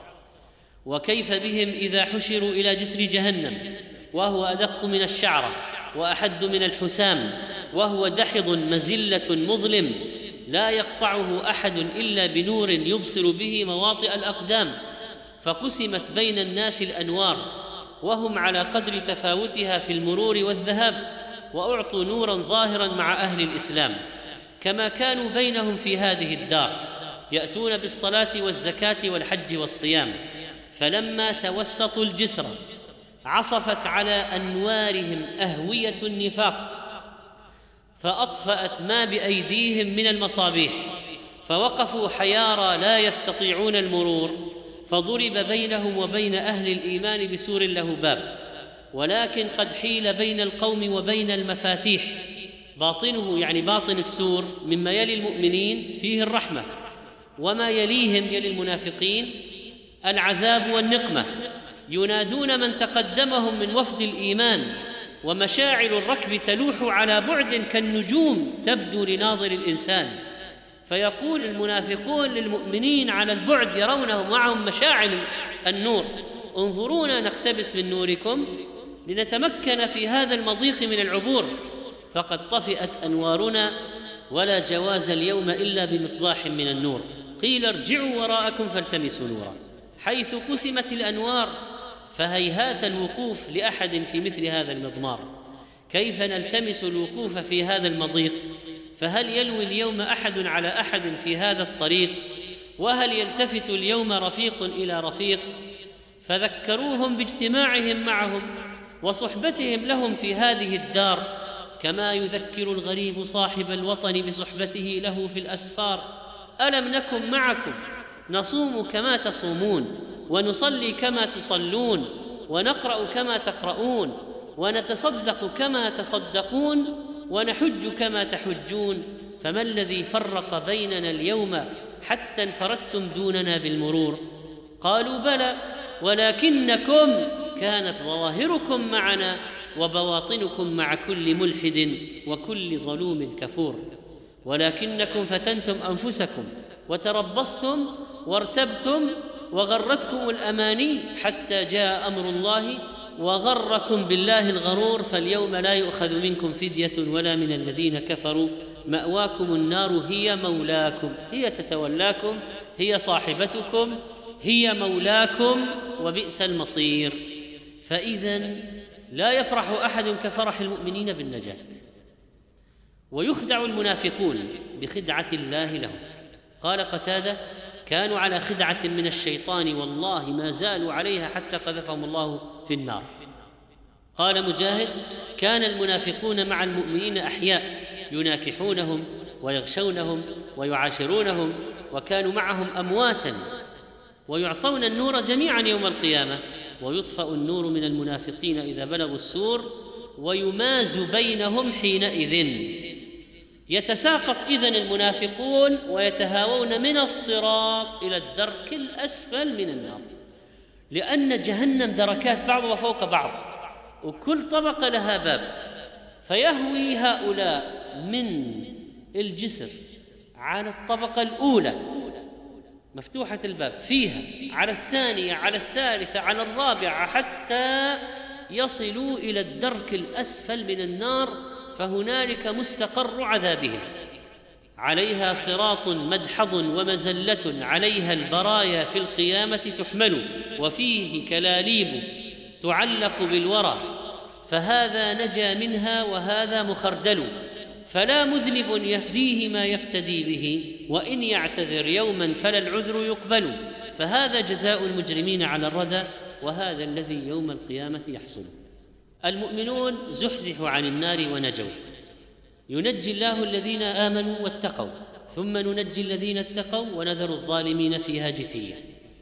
وكيف بهم إذا حشروا إلى جسر جهنم، وهو أدق من الشعرة وأحد من الحسام، وهو دحض مزلة مظلم لا يقطعه أحد إلا بنور يبصر به مواطئ الأقدام، فقسمت بين الناس الأنوار وهم على قدر تفاوتها في المرور والذهاب، وأعطوا نورا ظاهرا مع أهل الإسلام كما كانوا بينهم في هذه الدار، يأتون بالصلاة والزكاة والحج والصيام. فلما توسطوا الجسر عصفت على أنوارهم أهوية النفاق، فأطفأت ما بأيديهم من المصابيح، فوقفوا حيارى لا يستطيعون المرور، فضرب بينهم وبين أهل الإيمان بسور له باب، ولكن قد حيل بين القوم وبين المفاتيح، باطنه يعني باطن السور مما يلي المؤمنين فيه الرحمة، وما يليهم يلي المنافقين العذاب والنقمة، ينادون من تقدمهم من وفد الإيمان، ومشاعر الركب تلوح على بعد كالنجوم تبدو لناظر الإنسان، فيقول المنافقون للمؤمنين على البعد يرونه معهم مشاعر النور انظرونا نقتبس من نوركم لنتمكن في هذا المضيق من العبور، فقد طفئت أنوارنا ولا جواز اليوم إلا بمصباح من النور. قيل ارجعوا وراءكم فالتمسوا نورا. حيث قسمت الأنوار فهيهات الوقوف لأحد في مثل هذا المضمار، كيف نلتمس الوقوف في هذا المضيق؟ فهل يلوي اليوم أحد على أحد في هذا الطريق؟ وهل يلتفت اليوم رفيق إلى رفيق؟ فذكروهم باجتماعهم معهم وصحبتهم لهم في هذه الدار، كما يذكر الغريب صاحب الوطن بصحبته له في الأسفار: ألم نكن معكم نصوم كما تصومون، ونصلي كما تصلون، ونقرأ كما تقرؤون، ونتصدق كما تصدقون، ونحج كما تحجون، فما الذي فرق بيننا اليوم حتى انفردتم دوننا بالمرور؟ قالوا بلى، ولكنكم كانت ظواهركم معنا وبواطنكم مع كل ملحد وكل ظلوم كفور، ولكنكم فتنتم أنفسكم وتربصتم وارتبتم وغرتكم الأماني حتى جاء أمر الله وغركم بالله الغرور، فاليوم لا يؤخذ منكم فدية ولا من الذين كفروا، مأواكم النار هي مولاكم، هي تتولاكم، هي صاحبتكم، هي مولاكم، وبئس المصير. فإذن لا يفرح أحد كفرح المؤمنين بالنجاة، ويخدع المنافقون بخدعة الله لهم. قال قتادة: كانوا على خدعة من الشيطان والله ما زالوا عليها حتى قذفهم الله في النار. قال مجاهد: كان المنافقون مع المؤمنين أحياء يناكحونهم ويغشونهم ويعاشرونهم، وكانوا معهم أمواتا، ويعطون النور جميعا يوم القيامة، ويطفأ النور من المنافقين إذا بلغوا السور، ويماز بينهم حينئذ. يتساقط إذن المنافقون ويتهاوون من الصراط إلى الدرك الأسفل من النار، لأن جهنم دركات بعضها فوق بعض، وكل طبقة لها باب، فيهوي هؤلاء من الجسر على الطبقة الأولى مفتوحة الباب فيها، على الثانية، على الثالثة، على الرابعة، حتى يصلوا إلى الدرك الأسفل من النار، فهنالك مستقر عذابهم. عليها صراط مدحض ومزلة، عليها البرايا في القيامة تحمل، وفيه كلاليب تعلق بالورى، فهذا نجا منها وهذا مخردل، فلا مذنب يفديه ما يفتدي به، وإن يعتذر يوما فلا العذر يقبل، فهذا جزاء المجرمين على الردى، وهذا الذي يوم القيامة يحصل. المؤمنون زحزحوا عن النار ونجوا، ينجي الله الذين آمنوا واتقوا، ثم ننجي الذين اتقوا ونذر الظالمين فيها جثية.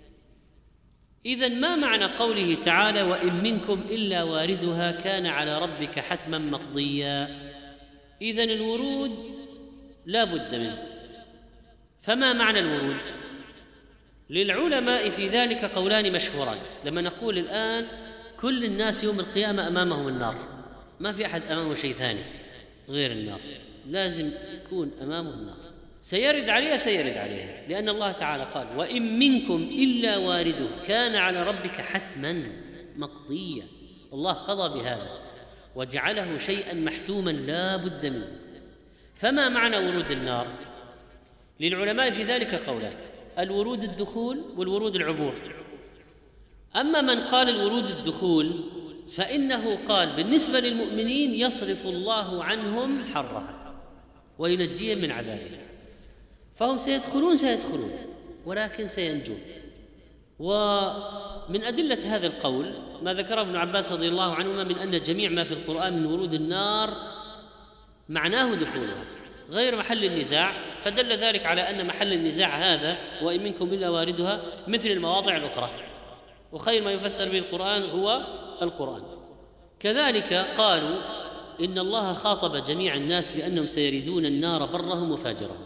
إذن ما معنى قوله تعالى: وإن منكم إلا واردها كان على ربك حتما مقضيا؟ إذن الورود لا بد منه. فما معنى الورود؟ للعلماء في ذلك قولان مشهوران. لما نقول الآن كل الناس يوم القيامة أمامهم النار، ما في أحد أمامه شيء ثاني غير النار، لازم يكون أمامه النار، سيرد عليها سيرد عليها، لأن الله تعالى قال: وإن منكم إلا وارده كان على ربك حتما مقضيا. الله قضى بهذا وجعله شيئا محتوما لا بد منه. فما معنى ورود النار؟ للعلماء في ذلك قولان: الورود الدخول والورود العبور. أما من قال الورود الدخول فإنه قال بالنسبة للمؤمنين يصرف الله عنهم حرها وينجيهم من عذابها، فهم سيدخلون سيدخلون ولكن سينجون. ومن أدلة هذا القول ما ذكره ابن عباس رضي الله عنهما من أن جميع ما في القرآن من ورود النار معناه دخولها غير محل النزاع، فدل ذلك على أن محل النزاع هذا وإن منكم إلا واردها مثل المواضع الأخرى، وخير ما يفسر به القرآن هو القرآن. كذلك قالوا إن الله خاطب جميع الناس بأنهم سيردون النار برهم وفاجرهم،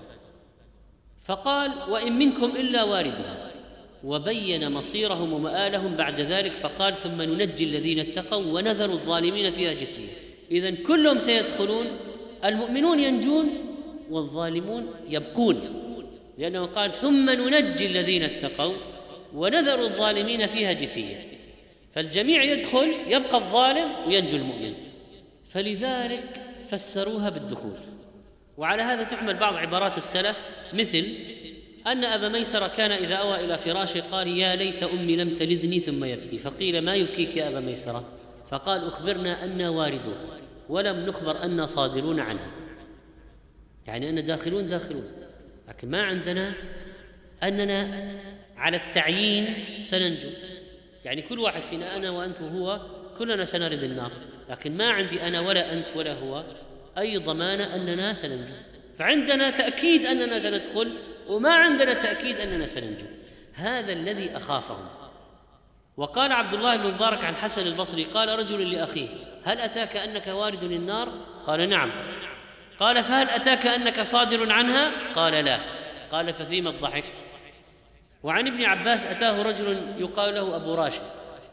فقال: وإن منكم إلا واردها، وبين مصيرهم ومآلهم بعد ذلك فقال: ثم ننجي الذين اتقوا ونذر الظالمين فيها جثيا. إذن كلهم سيدخلون، المؤمنون ينجون والظالمون يبقون، لأنه قال: ثم ننجي الذين اتقوا ونذر الظالمين فيها جثيا، فالجميع يدخل يبقى الظالم وينجو المؤمن، فلذلك فسروها بالدخول. وعلى هذا تحمل بعض عبارات السلف، مثل أن أبا ميسرة كان إذا أوى إلى فراشه قال: يا ليت أمي لم تلدني، ثم يبكي، فقيل: ما يبكيك يا أبا ميسرة؟ فقال: أخبرنا أنا واردوها ولم نخبر أنا صادرون عنها، يعني أن داخلون داخلون، لكن ما عندنا أننا على التعيين سننجو، يعني كل واحد فينا أنا وأنت وهو كلنا سنرد النار، لكن ما عندي أنا ولا أنت ولا هو أي ضمان أننا سننجو، فعندنا تأكيد أننا سندخل وما عندنا تأكيد أننا سننجو. هذا الذي أخافهم. وقال عبد الله بن مبارك عن حسن البصري قال رجل لأخيه: هل أتاك أنك وارد النار؟ قال: نعم. قال: فهل أتاك أنك صادر عنها؟ قال: لا. قال: ففيما الضحك؟ وعن ابن عباس أتاه رجل يقال له أبو راشد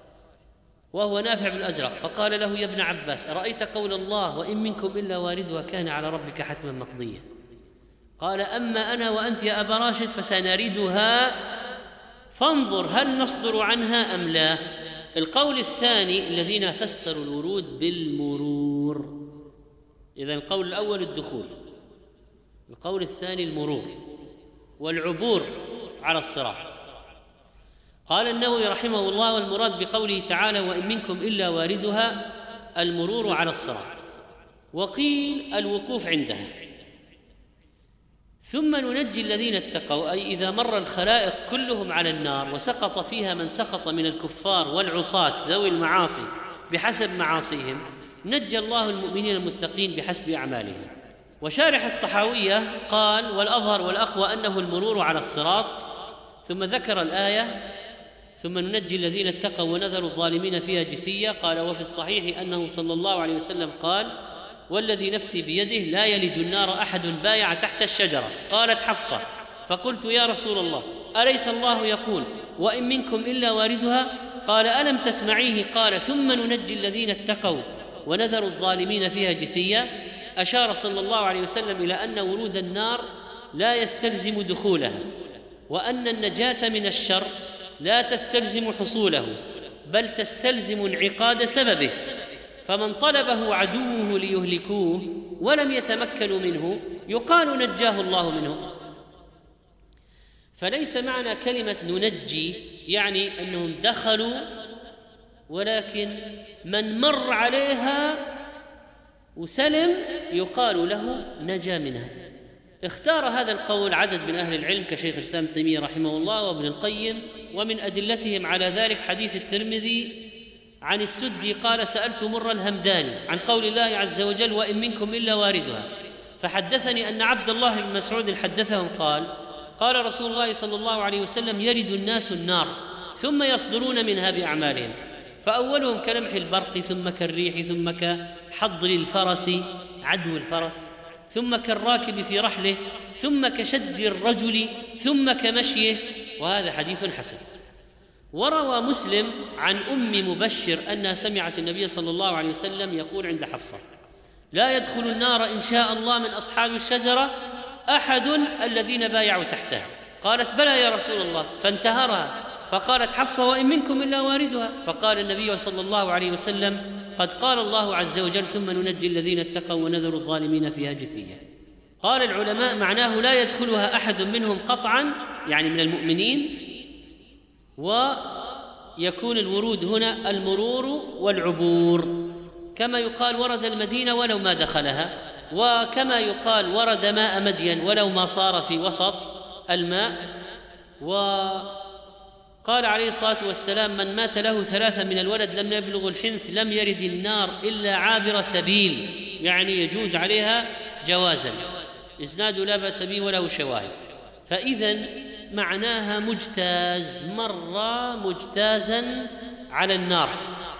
وهو نافع بن الأزرق، فقال له: يا ابن عباس، أرأيت قول الله: وإن منكم إلا واردها كان على ربك حتما مقضيا؟ قال: أما أنا وأنت يا أبا راشد فسنردها، فانظر هل نصدر عنها أم لا. القول الثاني الذين فسروا الورود بالمرور. إذن القول الأول الدخول، القول الثاني المرور والعبور على الصراط. قال النووي رحمه الله: والمراد بقوله تعالى: وإن منكم إلا واردها المرور على الصراط، وقيل الوقوف عندها. ثم ننجي الذين اتقوا، أي إذا مر الخلائق كلهم على النار وسقط فيها من سقط من الكفار والعصاة ذوي المعاصي بحسب معاصيهم، نجى الله المؤمنين المتقين بحسب أعمالهم. وشارح الطحاوية قال: والأظهر والأقوى أنه المرور على الصراط. ثم ذكر الآية: ثم ننجي الذين اتقوا ونذر الظالمين فيها جثيا. قال: وفي الصحيح أنه صلى الله عليه وسلم قال: والذي نفسي بيده لا يلج النار أحد بايع تحت الشجرة. قالت حفصة: فقلت: يا رسول الله، أليس الله يقول: وإن منكم إلا واردها؟ قال: ألم تسمعيه قال: ثم ننجي الذين اتقوا ونذر الظالمين فيها جثيا. أشار صلى الله عليه وسلم إلى أن ورود النار لا يستلزم دخولها، وأن النجاة من الشر لا تستلزم حصوله، بل تستلزم انعقاد سببه، فمن طلبه عدوه ليهلكوه ولم يتمكنوا منه يقال نجاه الله منه. فليس معنى كلمة ننجي يعني أنهم دخلوا، ولكن من مر عليها وسلم يقال له نجا منها. اختار هذا القول عدد من أهل العلم كشيخ الإسلام ابن تيمية رحمه الله وابن القيم، ومن أدلتهم على ذلك حديث الترمذي عن السدي قال: سألت مر الهمداني عن قول الله عز وجل: وإن منكم إلا واردها، فحدثني أن عبد الله بن مسعود حدثهم قال: قال رسول الله صلى الله عليه وسلم: يرد الناس النار ثم يصدرون منها بأعمالهم، فأولهم كلمح البرق، ثم كالريح، ثم كحضر الفرس عدو الفرس، ثم كالراكب في رحله، ثم كشد الرجل، ثم كمشيه. وهذا حديث حسن. وروى مسلم عن أم مبشر أنها سمعت النبي صلى الله عليه وسلم يقول عند حفصة: لا يدخل النار إن شاء الله من أصحاب الشجرة أحد الذين بايعوا تحتها. قالت: بلى يا رسول الله، فانتهرها، فقالت حفصة: وإن منكم إلا واردها. فقال النبي صلى الله عليه وسلم: قد قال الله عز وجل: ثم ننجي الذين اتقوا ونذر الظالمين فيها جثيا. قال العلماء: معناه لا يدخلها أحد منهم قطعا، يعني من المؤمنين، ويكون الورود هنا المرور والعبور، كما يقال ورد المدينة ولو ما دخلها، وكما يقال ورد ماء مدين ولو ما صار في وسط الماء. وقال عليه الصلاة والسلام: من مات له ثلاثة من الولد لم يبلغ الحنث لم يرد النار إلا عابر سبيل، يعني يجوز عليها جوازا، إسناد لا بأس به وله شواهد. فإذن معناها مجتاز، مر مجتازا على النار.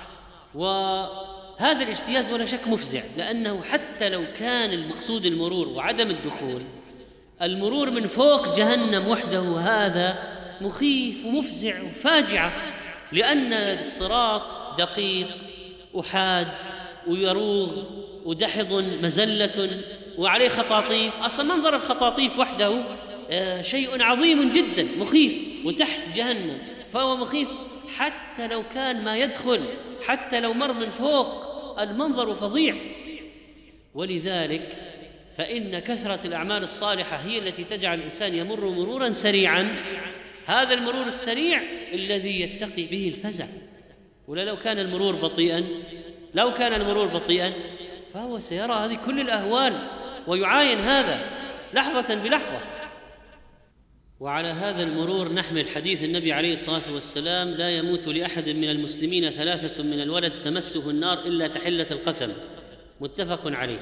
وهذا الاجتياز ولا شك مفزع، لأنه حتى لو كان المقصود المرور وعدم الدخول، المرور من فوق جهنم وحده هذا مخيف ومفزع وفاجعة، لأن الصراط دقيق وحاد ويروغ ودحض مزلة وعليه خطاطيف. أصلا منظر الخطاطيف وحده شيء عظيم جدا مخيف، وتحت جهنم فهو مخيف حتى لو كان ما يدخل، حتى لو مر من فوق المنظر فظيع. ولذلك فإن كثرة الأعمال الصالحة هي التي تجعل الإنسان يمر مرورا سريعا، هذا المرور السريع الذي يتقي به الفزع. ولا لو كان المرور بطيئا، لو كان المرور بطيئا فهو سيرى هذه كل الأهوال ويعاين هذا لحظة بلحظة. وعلى هذا المرور نحمل حديث النبي عليه الصلاة والسلام: لا يموت لأحد من المسلمين ثلاثة من الولد تمسه النار إلا تحلة القسم، متفق عليه.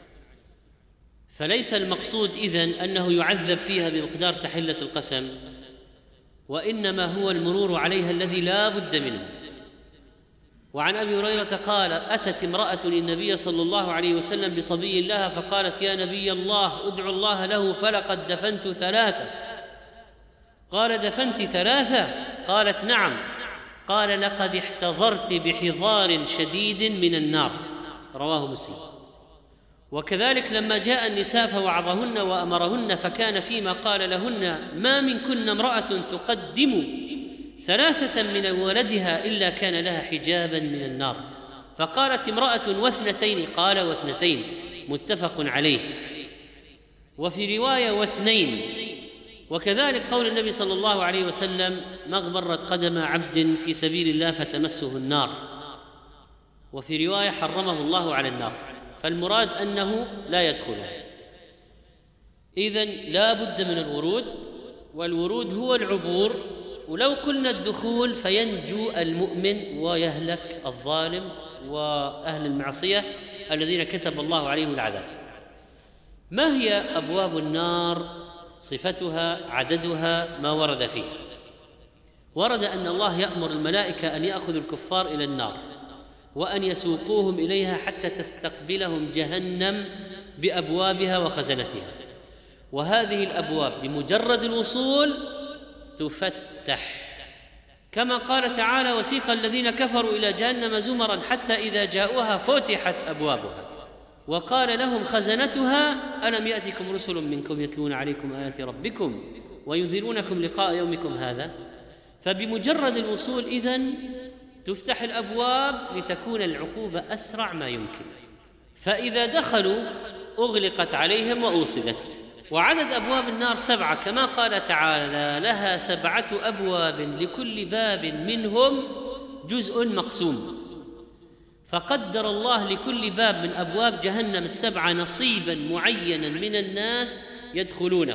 فليس المقصود إذن أنه يعذب فيها بمقدار تحلة القسم، وإنما هو المرور عليها الذي لا بد منه. وعن أبي هريرة قال: أتت امرأة للنبي صلى الله عليه وسلم بصبي لها فقالت: يا نبي الله، ادعو الله له فلقد دفنت ثلاثة. قال: دفنت ثلاثة؟ قالت: نعم. قال: لقد احتضرت بحضار شديد من النار. رواه مسلم. وكذلك لما جاء النساء فوعظهن وأمرهن، فكان فيما قال لهن: ما منكن امرأة تقدم ثلاثة من ولدها إلا كان لها حجابا من النار. فقالت امرأة: واثنتين؟ قال: واثنتين، متفق عليه. وفي رواية: واثنين. وكذلك قول النبي صلى الله عليه وسلم: ما اغبرت قدم عبد في سبيل الله فتمسه النار. وفي رواية حرمه الله على النار، فالمراد أنه لا يدخلها. إذن لا بد من الورود، والورود هو العبور. ولو قلنا الدخول فينجو المؤمن ويهلك الظالم وأهل المعصية الذين كتب الله عليهم العذاب. ما هي أبواب النار؟ صفتها، عددها، ما ورد فيها. ورد أن الله يأمر الملائكة أن يأخذوا الكفار إلى النار وأن يسوقوهم إليها حتى تستقبلهم جهنم بأبوابها وخزنتها، وهذه الأبواب بمجرد الوصول تفتح، كما قال تعالى: وسيق الذين كفروا إلى جهنم زمرا حتى إذا جاءوها فتحت أبوابها وقال لهم خزنتها ألم يأتكم رسل منكم يتلون عليكم آيات ربكم وينذرونكم لقاء يومكم هذا. فبمجرد الوصول إذن تفتح الأبواب لتكون العقوبة أسرع ما يمكن. فإذا دخلوا أغلقت عليهم وأوصدت. وعدد أبواب النار سبعة، كما قال تعالى: لها سبعة أبواب لكل باب منهم جزء مقسوم. فقدر الله لكل باب من أبواب جهنم السبعة نصيبا معينا من الناس يدخلونه.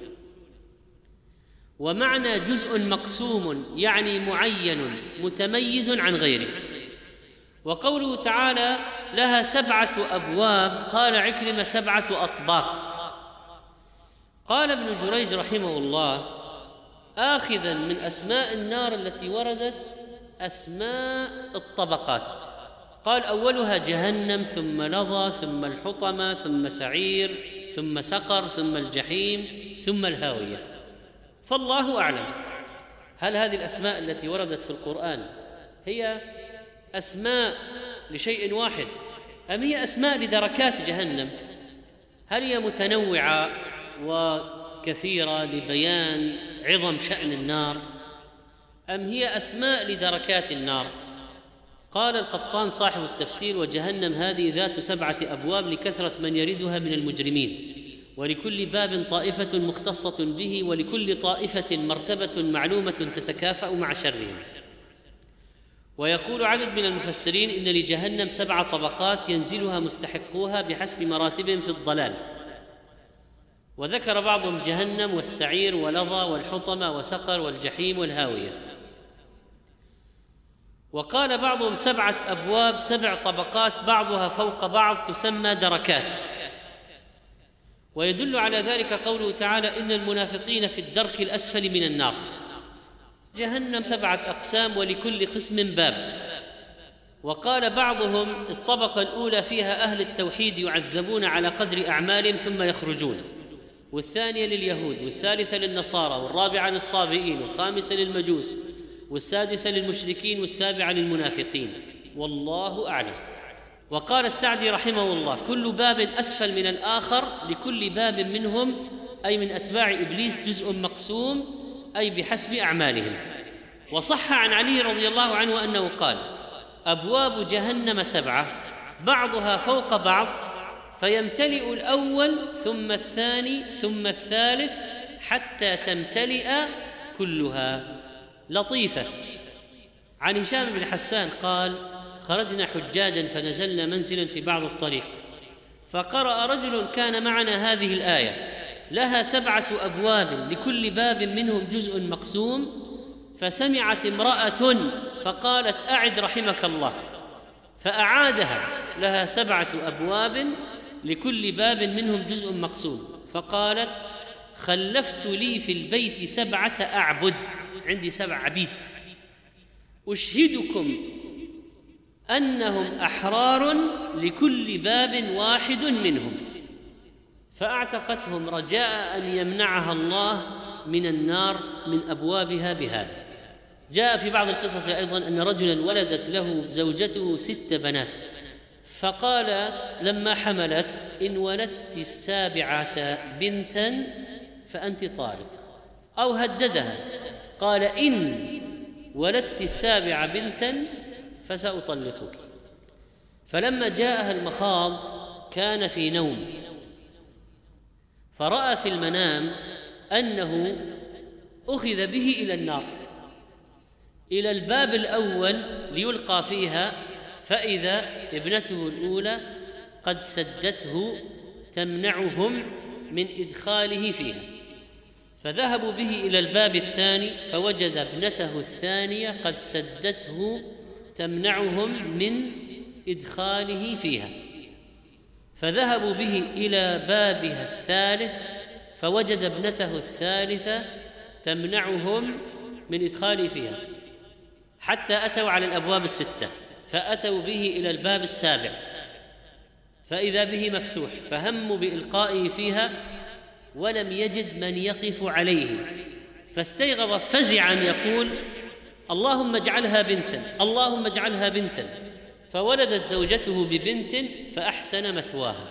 ومعنى جزء مقسوم يعني معين متميز عن غيره. وقوله تعالى: لها سبعة أبواب، قال عكرمة: سبعة أطباق. قال ابن جريج رحمه الله آخذا من أسماء النار التي وردت أسماء الطبقات، قال: أولها جهنم، ثم لظى، ثم الحطمة، ثم سعير، ثم سقر، ثم الجحيم، ثم الهاوية. فالله أعلم هل هذه الأسماء التي وردت في القرآن هي أسماء لشيء واحد أم هي أسماء لدركات جهنم؟ هل هي متنوعة وكثيرة لبيان عظم شأن النار، أم هي أسماء لدركات النار؟ قال القطان صاحب التفسير: وجهنم هذه ذات سبعة أبواب لكثرة من يردها من المجرمين، ولكل باب طائفة مختصة به، ولكل طائفة مرتبة معلومة تتكافأ مع شرهم. ويقول عدد من المفسرين: إن لجهنم سبع طبقات ينزلها مستحقوها بحسب مراتبهم في الضلال. وذكر بعضهم جهنم والسعير ولظى والحطمة وسقر والجحيم والهاوية. وقال بعضهم سبعة أبواب، سبع طبقات بعضها فوق بعض تسمى دركات. ويدل على ذلك قوله تعالى: إن المنافقين في الدرك الأسفل من النار. جهنم سبعة أقسام ولكل قسم باب. وقال بعضهم الطبقة الأولى فيها أهل التوحيد يعذبون على قدر أعمالهم ثم يخرجون، والثانية لليهود، والثالثة للنصارى، والرابعة للصابئين، والخامسة للمجوس، والسادسة للمشركين، والسابعة للمنافقين، والله أعلم. وقال السعدي رحمه الله: كل باب أسفل من الآخر، لكل باب منهم أي من أتباع إبليس جزء مقسوم، أي بحسب أعمالهم. وصح عن علي رضي الله عنه أنه قال: أبواب جهنم سبعة بعضها فوق بعض، فيمتلئ الأول ثم الثاني ثم الثالث حتى تمتلئ كلها. لطيفة. عن هشام بن حسان قال: خرجنا حجاجا فنزلنا منزلا في بعض الطريق، فقرأ رجل كان معنا هذه الآية: لها سبعة أبواب لكل باب منهم جزء مقسوم. فسمعت امرأة فقالت: أعد رحمك الله، فأعادها: لها سبعة أبواب لكل باب منهم جزء مقسوم. فقالت: خلفت لي في البيت سبعة أعبد، عندي سبع عبيد، أشهدكم أنهم أحرار لكل باب واحد منهم. فأعتقتهم رجاء أن يمنعها الله من النار من أبوابها بهذا. جاء في بعض القصص أيضا أن رجلا ولدت له زوجته ست بنات، فقال لما حملت: إن ولدت السابعة بنتا فأنت طالق، أو هددها قال: إن ولدت السابعة بنتا فسأطلقك. فلما جاءها المخاض كان في نوم، فرأى في المنام أنه أخذ به إلى النار، إلى الباب الأول ليلقى فيها، فإذا ابنته الأولى قد سدته تمنعهم من إدخاله فيها، فذهبوا به إلى الباب الثاني فوجد ابنته الثانية قد سدته تمنعهم من إدخاله فيها، فذهبوا به إلى بابها الثالث فوجد ابنته الثالثة تمنعهم من إدخاله فيها، حتى أتوا على الأبواب الستة، فأتوا به إلى الباب السابع فإذا به مفتوح، فهموا بإلقائه فيها ولم يجد من يقف عليه، فاستيقظ فزعا يقول: اللهم اجعلها بنتا، اللهم اجعلها بنتا، فولدت زوجته ببنت فأحسن مثواها.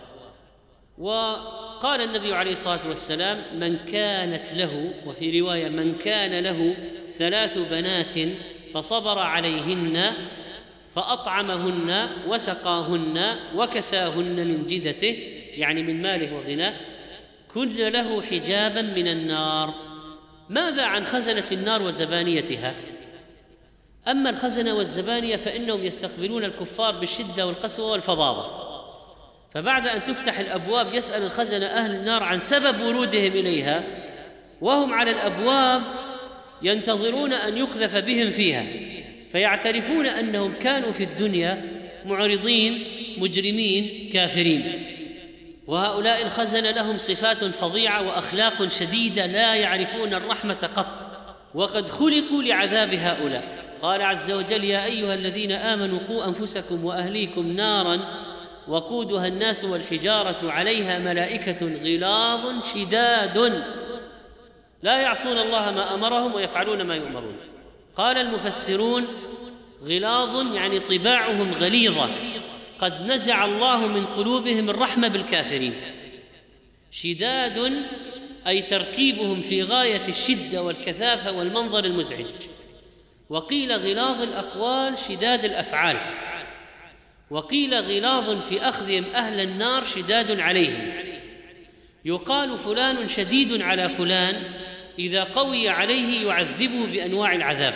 وقال النبي عليه الصلاة والسلام: من كانت له، وفي رواية من كان له ثلاث بنات فصبر عليهن فأطعمهن وسقاهن وكساهن من جدته، يعني من ماله وغناه، كن له حجابا من النار. ماذا عن خزنة النار وزبانيتها؟ أما الخزنة والزبانية فإنهم يستقبلون الكفار بالشدة والقسوة والفظاظة، فبعد أن تفتح الأبواب يسأل الخزنة أهل النار عن سبب ورودهم إليها، وهم على الأبواب ينتظرون أن يقذف بهم فيها، فيعترفون أنهم كانوا في الدنيا معرضين مجرمين كافرين. وهؤلاء الخزنة لهم صفات فظيعة وأخلاق شديدة لا يعرفون الرحمة قط، وقد خلقوا لعذاب هؤلاء. قال عز وجل: يا أيها الذين آمنوا قوا أنفسكم وأهليكم نارا وقودها الناس والحجارة عليها ملائكة غلاظ شداد لا يعصون الله ما أمرهم ويفعلون ما يؤمرون. قال المفسرون: غلاظ يعني طباعهم غليظة، قد نزع الله من قلوبهم الرحمة بالكافرين. شداد أي تركيبهم في غاية الشدة والكثافة والمنظر المزعج. وقيل غلاظ الأقوال شداد الأفعال، وقيل غلاظ في أخذهم أهل النار شداد عليهم. يقال فلان شديد على فلان إذا قوي عليه يعذبه بأنواع العذاب.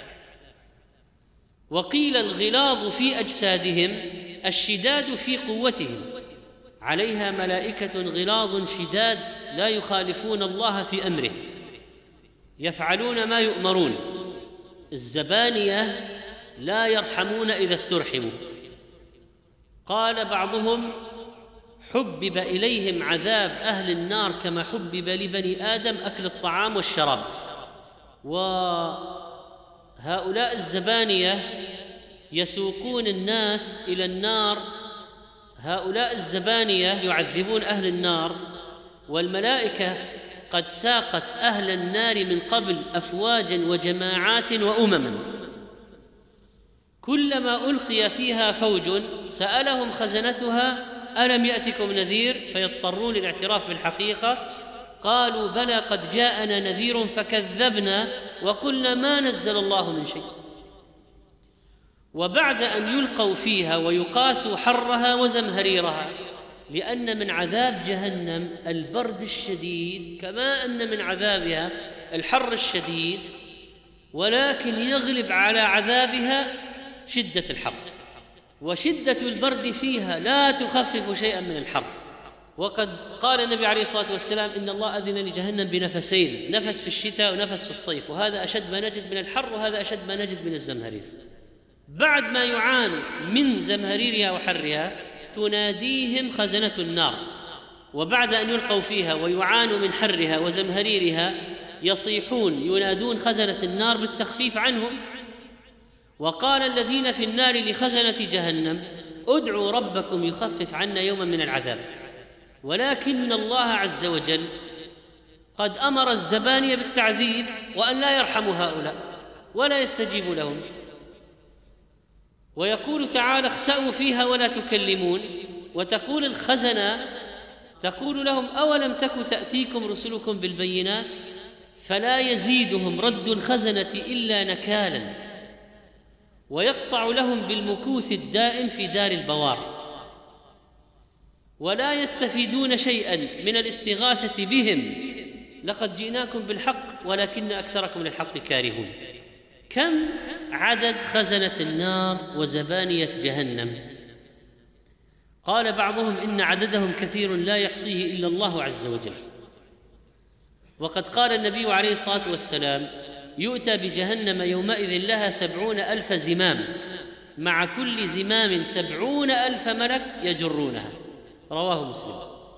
وقيل الغلاظ في أجسادهم الشداد في قوتهم، عليها ملائكة غلاظ شداد لا يخالفون الله في أمره يفعلون ما يؤمرون. الزبانية لا يرحمون إذا استرحموا. قال بعضهم: حبب إليهم عذاب أهل النار كما حبب لبني آدم أكل الطعام والشراب. وهؤلاء الزبانية يسوقون الناس إلى النار. هؤلاء الزبانية يعذبون أهل النار، والملائكة قد ساقت أهل النار من قبل أفواجا وجماعات وأمما، كلما ألقي فيها فوج سألهم خزنتها: ألم يأتكم نذير؟ فيضطرون للاعتراف بالحقيقة، قالوا: بلى قد جاءنا نذير فكذبنا وقلنا ما نزل الله من شيء. وبعد أن يلقوا فيها ويقاسوا حرها وزمهريرها، لأن من عذاب جهنم البرد الشديد كما أن من عذابها الحر الشديد، ولكن يغلب على عذابها شدة الحر، وشدة البرد فيها لا تخفف شيئا من الحر. وقد قال النبي عليه الصلاة والسلام: إن الله أذن لجهنم بنفسين، نفس في الشتاء ونفس في الصيف، وهذا أشد ما نجد من الحر وهذا أشد ما نجد من الزمهرير. بعد ما يعانوا من زمهريرها وحرها تناديهم خزنة النار، وبعد أن يلقوا فيها ويعانوا من حرها وزمهريرها يصيحون ينادون خزنة النار بالتخفيف عنهم. وقال الذين في النار لخزنة جهنم: ادعوا ربكم يخفف عنا يوما من العذاب. ولكن الله عز وجل قد أمر الزبانية بالتعذيب وأن لا يرحموا هؤلاء ولا يستجيب لهم. ويقول تعالى: اخسأوا فيها ولا تكلمون. وتقول الخزنة تقول لهم: أولم تك تأتيكم رسلكم بالبينات؟ فلا يزيدهم رد الخزنة إلا نكالا، ويقطع لهم بالمكوث الدائم في دار البوار، ولا يستفيدون شيئا من الاستغاثة بهم. لقد جئناكم بالحق ولكن أكثركم للحق كارهون. كم عدد خزنة النار وزبانية جهنم. قال بعضهم إن عددهم كثير لا يحصيه إلا الله عز وجل. وقد قال النبي عليه الصلاة والسلام: يؤتى بجهنم يومئذ لها سبعون ألف زمام، مع كل زمام سبعون ألف ملك يجرونها. رواه مسلم.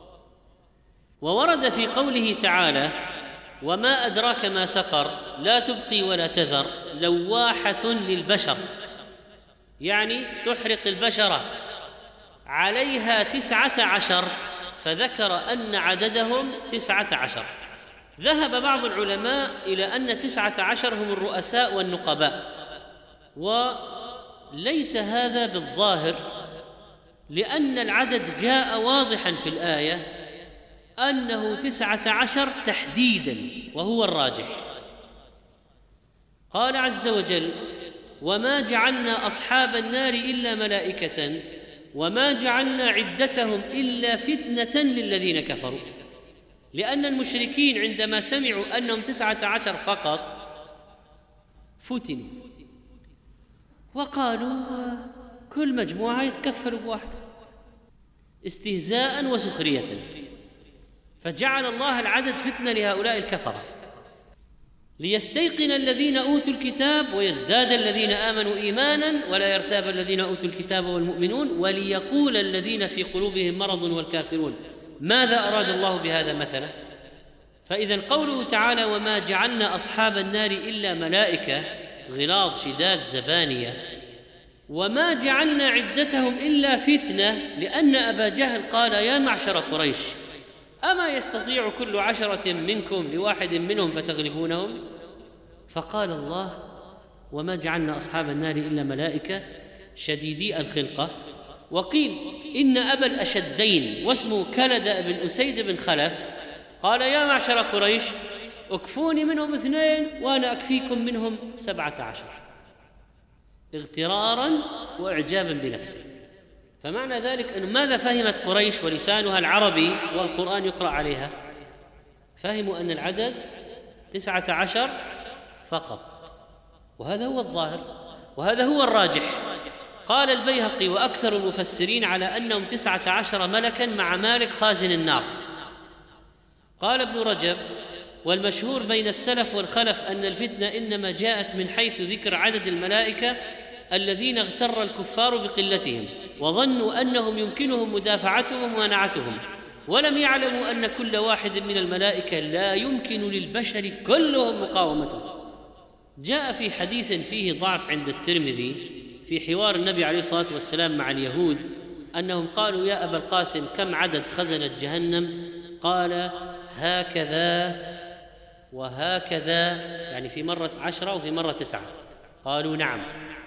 وورد في قوله تعالى: وما أدراك ما سقر لا تبقي ولا تذر لواحة للبشر، يعني تحرق البشرة، عليها تسعة عشر، فذكر أن عددهم تسعة عشر. ذهب بعض العلماء إلى أن تسعة عشر هم الرؤساء والنقباء، وليس هذا بالظاهر، لأن العدد جاء واضحا في الآية أنه تسعة عشر تحديدا، وهو الراجح. قال عز وجل: وما جعلنا أصحاب النار إلا ملائكة وما جعلنا عدتهم إلا فتنة للذين كفروا، لأن المشركين عندما سمعوا أنهم تسعة عشر فقط فتنوا وقالوا كل مجموعة يتكفلوا بواحد، استهزاء وسخرية، فجعل الله العدد فتنة لهؤلاء الكفرة، ليستيقن الذين أوتوا الكتاب ويزداد الذين آمنوا إيمانا ولا يرتاب الذين أوتوا الكتاب والمؤمنون وليقول الذين في قلوبهم مرض والكافرون ماذا أراد الله بهذا مثلا. فإذا قوله تعالى: وما جعلنا أصحاب النار إلا ملائكة، غلاظ شداد زبانية، وما جعلنا عدتهم إلا فتنة، لأن أبا جهل قال: يا معشر قريش أما يستطيع كل عشرة منكم لواحد منهم فتغلبونهم؟ فقال الله: وما جعلنا أصحاب النار إلا ملائكة شديدي الخلقة. وقيل إن أبا الأشدين واسمه كلد بن أسيد بن خلف قال: يا معشر قريش اكفوني منهم اثنين وأنا أكفيكم منهم سبعة عشر، اغترارا وإعجابا بنفسه. فمعنى ذلك أنه ماذا فهمت قريش ولسانها العربي والقرآن يقرأ عليها؟ فهموا أن العدد تسعة عشر فقط، وهذا هو الظاهر وهذا هو الراجح. قال البيهقي وأكثر المفسرين على أنهم تسعة عشر ملكا مع مالك خازن النار. قال ابن رجب: والمشهور بين السلف والخلف أن الفتنة إنما جاءت من حيث ذكر عدد الملائكة الذين اغتر الكفار بقلتهم وظنوا أنهم يمكنهم مدافعتهم ومنعتهم، ولم يعلموا أن كل واحد من الملائكة لا يمكن للبشر كلهم مقاومته. جاء في حديث فيه ضعف عند الترمذي في حوار النبي عليه الصلاة والسلام مع اليهود أنهم قالوا: يا أبا القاسم كم عدد خزنة جهنم؟ قال: هكذا وهكذا، يعني في مرة عشرة وفي مرة تسعة. قالوا: نعم.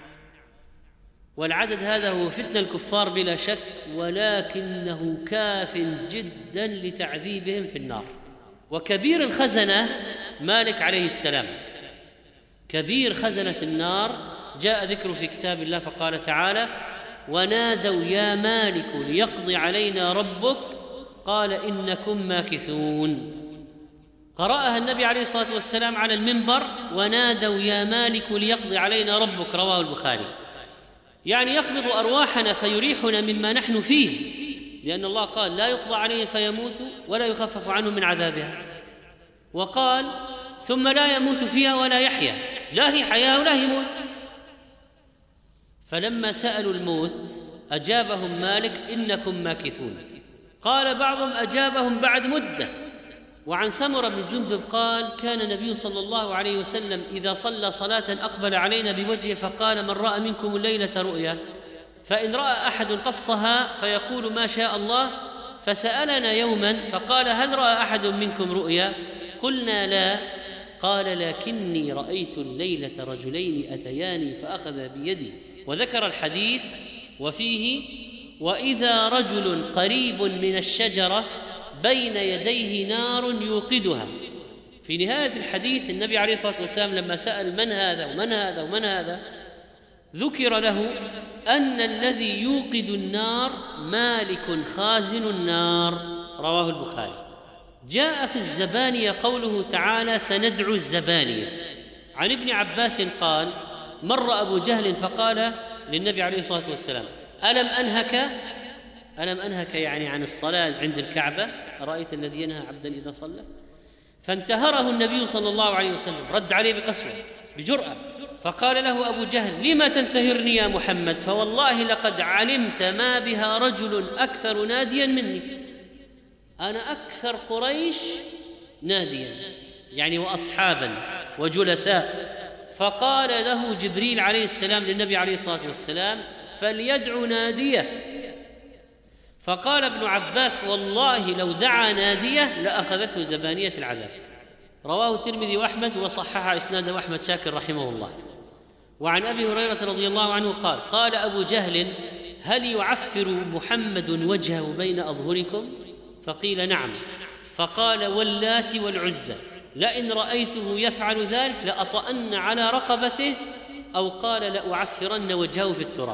والعدد هذا هو فتنة الكفار بلا شك، ولكنه كاف جدا لتعذيبهم في النار. وكبير الخزنة مالك عليه السلام، كبير خزنة النار جاء ذكره في كتاب الله، فقال تعالى: ونادوا يا مالك ليقضي علينا ربك قال إنكم ماكثون. قرأها النبي عليه الصلاة والسلام على المنبر: ونادوا يا مالك ليقضي علينا ربك، رواه البخاري، يعني يقبض أرواحنا فيريحنا مما نحن فيه، لأن الله قال: لا يقضى عليهم فيموتوا ولا يخفف عنهم من عذابها. وقال: ثم لا يموت فيها ولا يحيا، لا هي حياة ولا هي موت. فلما سألوا الموت أجابهم مالك: إنكم ماكثون. قال بعضهم: أجابهم بعد مدة. وعن سمرة بن جندب قال: كان النبي صلى الله عليه وسلم إذا صلى صلاة أقبل علينا بوجهه فقال: من رأى منكم الليلة رؤيا، فإن رأى أحد قصها فيقول ما شاء الله. فسألنا يوما فقال: هل رأى أحد منكم رؤيا؟ قلنا لا. قال: لكني رأيت الليلة رجلين أتياني فأخذ بيدي. وذكر الحديث وفيه: وإذا رجل قريب من الشجرة بين يديه نار يوقدها. في نهاية الحديث النبي عليه الصلاة والسلام لما سأل من هذا ومن هذا ومن هذا ذكر له أن الذي يوقد النار مالك خازن النار، رواه البخاري. جاء في الزبانية قوله تعالى: سندعو الزبانية. عن ابن عباس قال: مر أبو جهل فقال للنبي عليه الصلاة والسلام: ألم أنهك ألم أنهك يعني عن الصلاة عند الكعبة؟ أرأيت الذي ينهى عبدا إذا صلى؟ فانتهره النبي صلى الله عليه وسلم، رد عليه بقسوة بجرأة، فقال له أبو جهل: لما تنتهرني يا محمد؟ فوالله لقد علمت ما بها رجل أكثر ناديا مني، أنا أكثر قريش ناديا يعني وأصحابا وجلساء. فقال له جبريل عليه السلام للنبي عليه الصلاة والسلام: فليدع ناديه. فقال ابن عباس: والله لو دعا ناديه لأخذته زبانية العذاب. رواه الترمذي وأحمد وصحح إسناده أحمد شاكر رحمه الله. وعن أبي هريرة رضي الله عنه قال: قال أبو جهل: هل يعفر محمد وجهه بين أظهركم؟ فقيل: نعم. فقال: واللات والعزى لئن رأيته يفعل ذلك لأطأن على رقبته، أو قال: لأعفرن وجهه في التراب.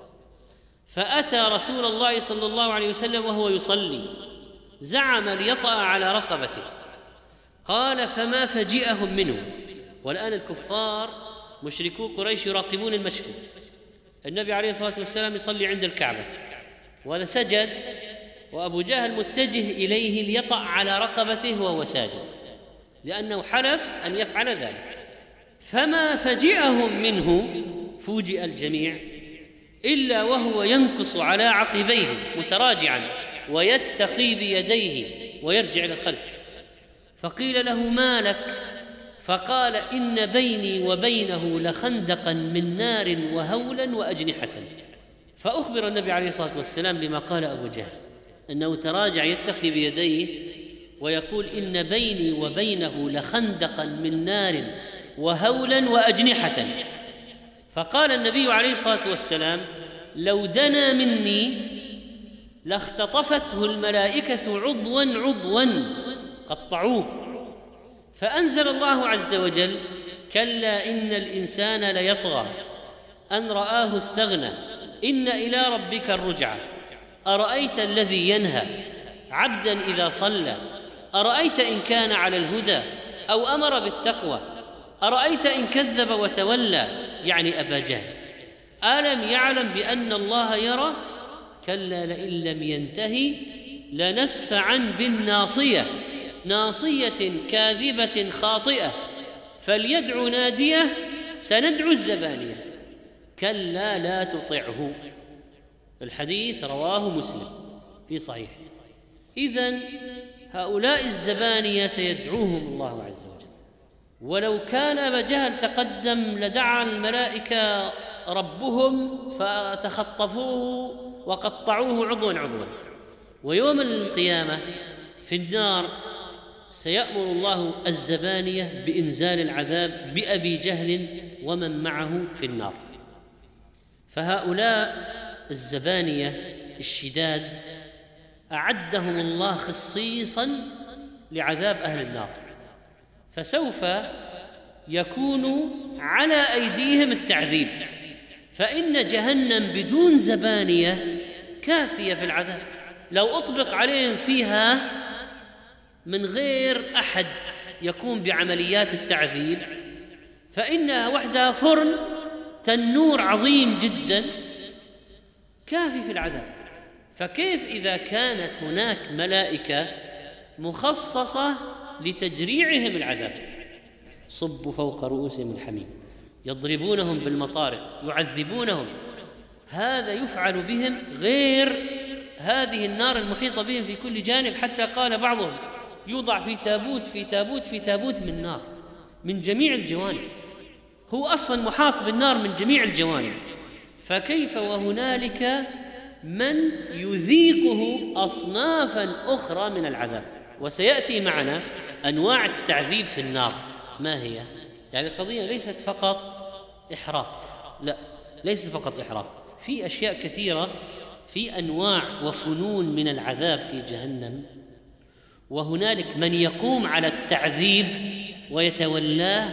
فأتى رسول الله صلى الله عليه وسلم وهو يصلي، زعم ليطأ على رقبته. قال: فما فجئهم منه. والآن الكفار مشركو قريش يراقبون المشهد، النبي عليه الصلاة والسلام يصلي عند الكعبة وهذا سجد، وأبو جهل متجه إليه ليطأ على رقبته وهو ساجد، لأنه حلف أن يفعل ذلك. فما فجئهم منه، فوجئ الجميع، إلا وهو ينكص على عقبيه متراجعا ويتقي بيديه ويرجع إلى الخلف. فقيل له: ما لك؟ فقال: إن بيني وبينه لخندقا من نار وهولا وأجنحة. فأخبر النبي عليه الصلاة والسلام بما قال أبو جهل، أنه تراجع يتقي بيديه ويقول: إن بيني وبينه لخندقا من نار وهولا وأجنحة. فقال النبي عليه الصلاة والسلام: لو دنا مني لاختطفته الملائكة عضوا عضوا قطعوه. فأنزل الله عز وجل: كلا إن الإنسان ليطغى أن رآه استغنى إن إلى ربك الرجعى أرأيت الذي ينهى عبدا إذا صلى أرأيت إن كان على الهدى أو أمر بالتقوى أرأيت إن كذب وتولى، يعني أبا جهل. ألم يعلم بأن الله يرى؟ كلا لئن لم ينتهي لنسفعا بالناصية ناصية كاذبة خاطئة فليدع ناديه سندعو الزبانية كلا لا تطعه. الحديث رواه مسلم في صحيح. إذن هؤلاء الزبانية سيدعوهم الله عز وجل، ولو كان أبا جهل تقدم لدعا الملائكة ربهم فتخطفوه وقطعوه عضوا عضوا. ويوم القيامة في النار سيأمر الله الزبانية بإنزال العذاب بأبي جهل ومن معه في النار. فهؤلاء الزبانية الشداد أعدهم الله خصيصا لعذاب أهل النار، فسوف يكون على أيديهم التعذيب، فإن جهنم بدون زبانية كافية في العذاب. لو أطبق عليهم فيها من غير أحد يقوم بعمليات التعذيب فإنها وحدها فرن تنور عظيم جدا كافي في العذاب. فكيف إذا كانت هناك ملائكة مخصصة لتجريعهم العذاب؟ صب فوق رؤوسهم الحميم يضربونهم بالمطارق يعذبونهم. هذا يفعل بهم غير هذه النار المحيطة بهم في كل جانب، حتى قال بعضهم يوضع في تابوت في تابوت في تابوت من نار من جميع الجوانب، هو أصلا محاط بالنار من جميع الجوانب. فكيف وهنالك من يذيقه أصنافا أخرى من العذاب؟ وسيأتي معنا أنواع التعذيب في النار ما هي. يعني القضية ليست فقط إحراق، لا ليست فقط إحراق، في أشياء كثيرة، في أنواع وفنون من العذاب في جهنم، وهنالك من يقوم على التعذيب ويتولاه.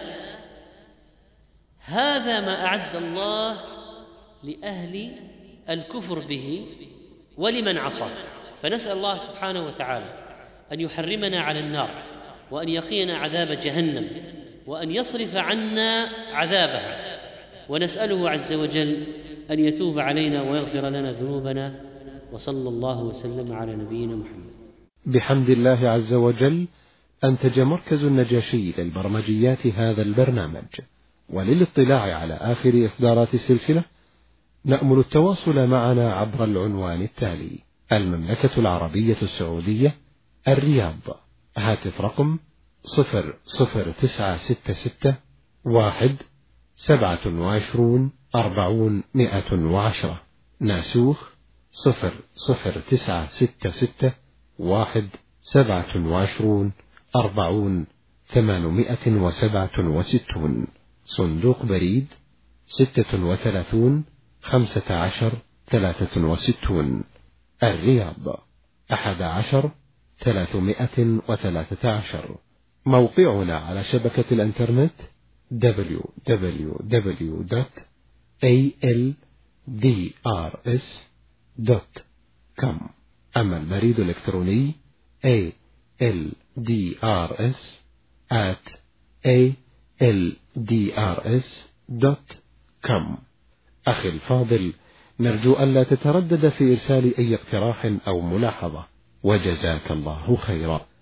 هذا ما أعد الله لأهل الكفر به ولمن عصاه. فنسأل الله سبحانه وتعالى أن يحرمنا على النار، وأن يقينا عذاب جهنم، وأن يصرف عنا عذابها. ونسأله عز وجل أن يتوب علينا ويغفر لنا ذنوبنا، وصلى الله وسلم على نبينا محمد. بحمد الله عز وجل أنتج مركز النجاشي للبرمجيات هذا البرنامج، وللاطلاع على آخر إصدارات السلسلة نأمل التواصل معنا عبر العنوان التالي: المملكة العربية السعودية، الرياض، هاتف رقم صفر صفر تسعة ستة ستة واحد سبعة وعشرون أربعون مئة وعشرة، ناسوخ صفر صفر تسعة ستة ستة واحد سبعة وعشرون أربعون ثمانمائة وسبعة وستون، صندوق بريد ستة وثلاثون خمسة عشر ثلاثة وستون، الرياض أحد عشر ثلاثمائة وثلاثة عشر. موقعنا على شبكة الإنترنت دبليو دبليو دبليو دوت إيه إل دي آر إس دوت كوم. أما البريد الإلكتروني إيه إل دي آر إس آت إيه إل دي آر إس دوت كوم. أخي الفاضل، نرجو ألا تتردد في إرسال أي اقتراح أو ملاحظة، وجزاك الله خيرا.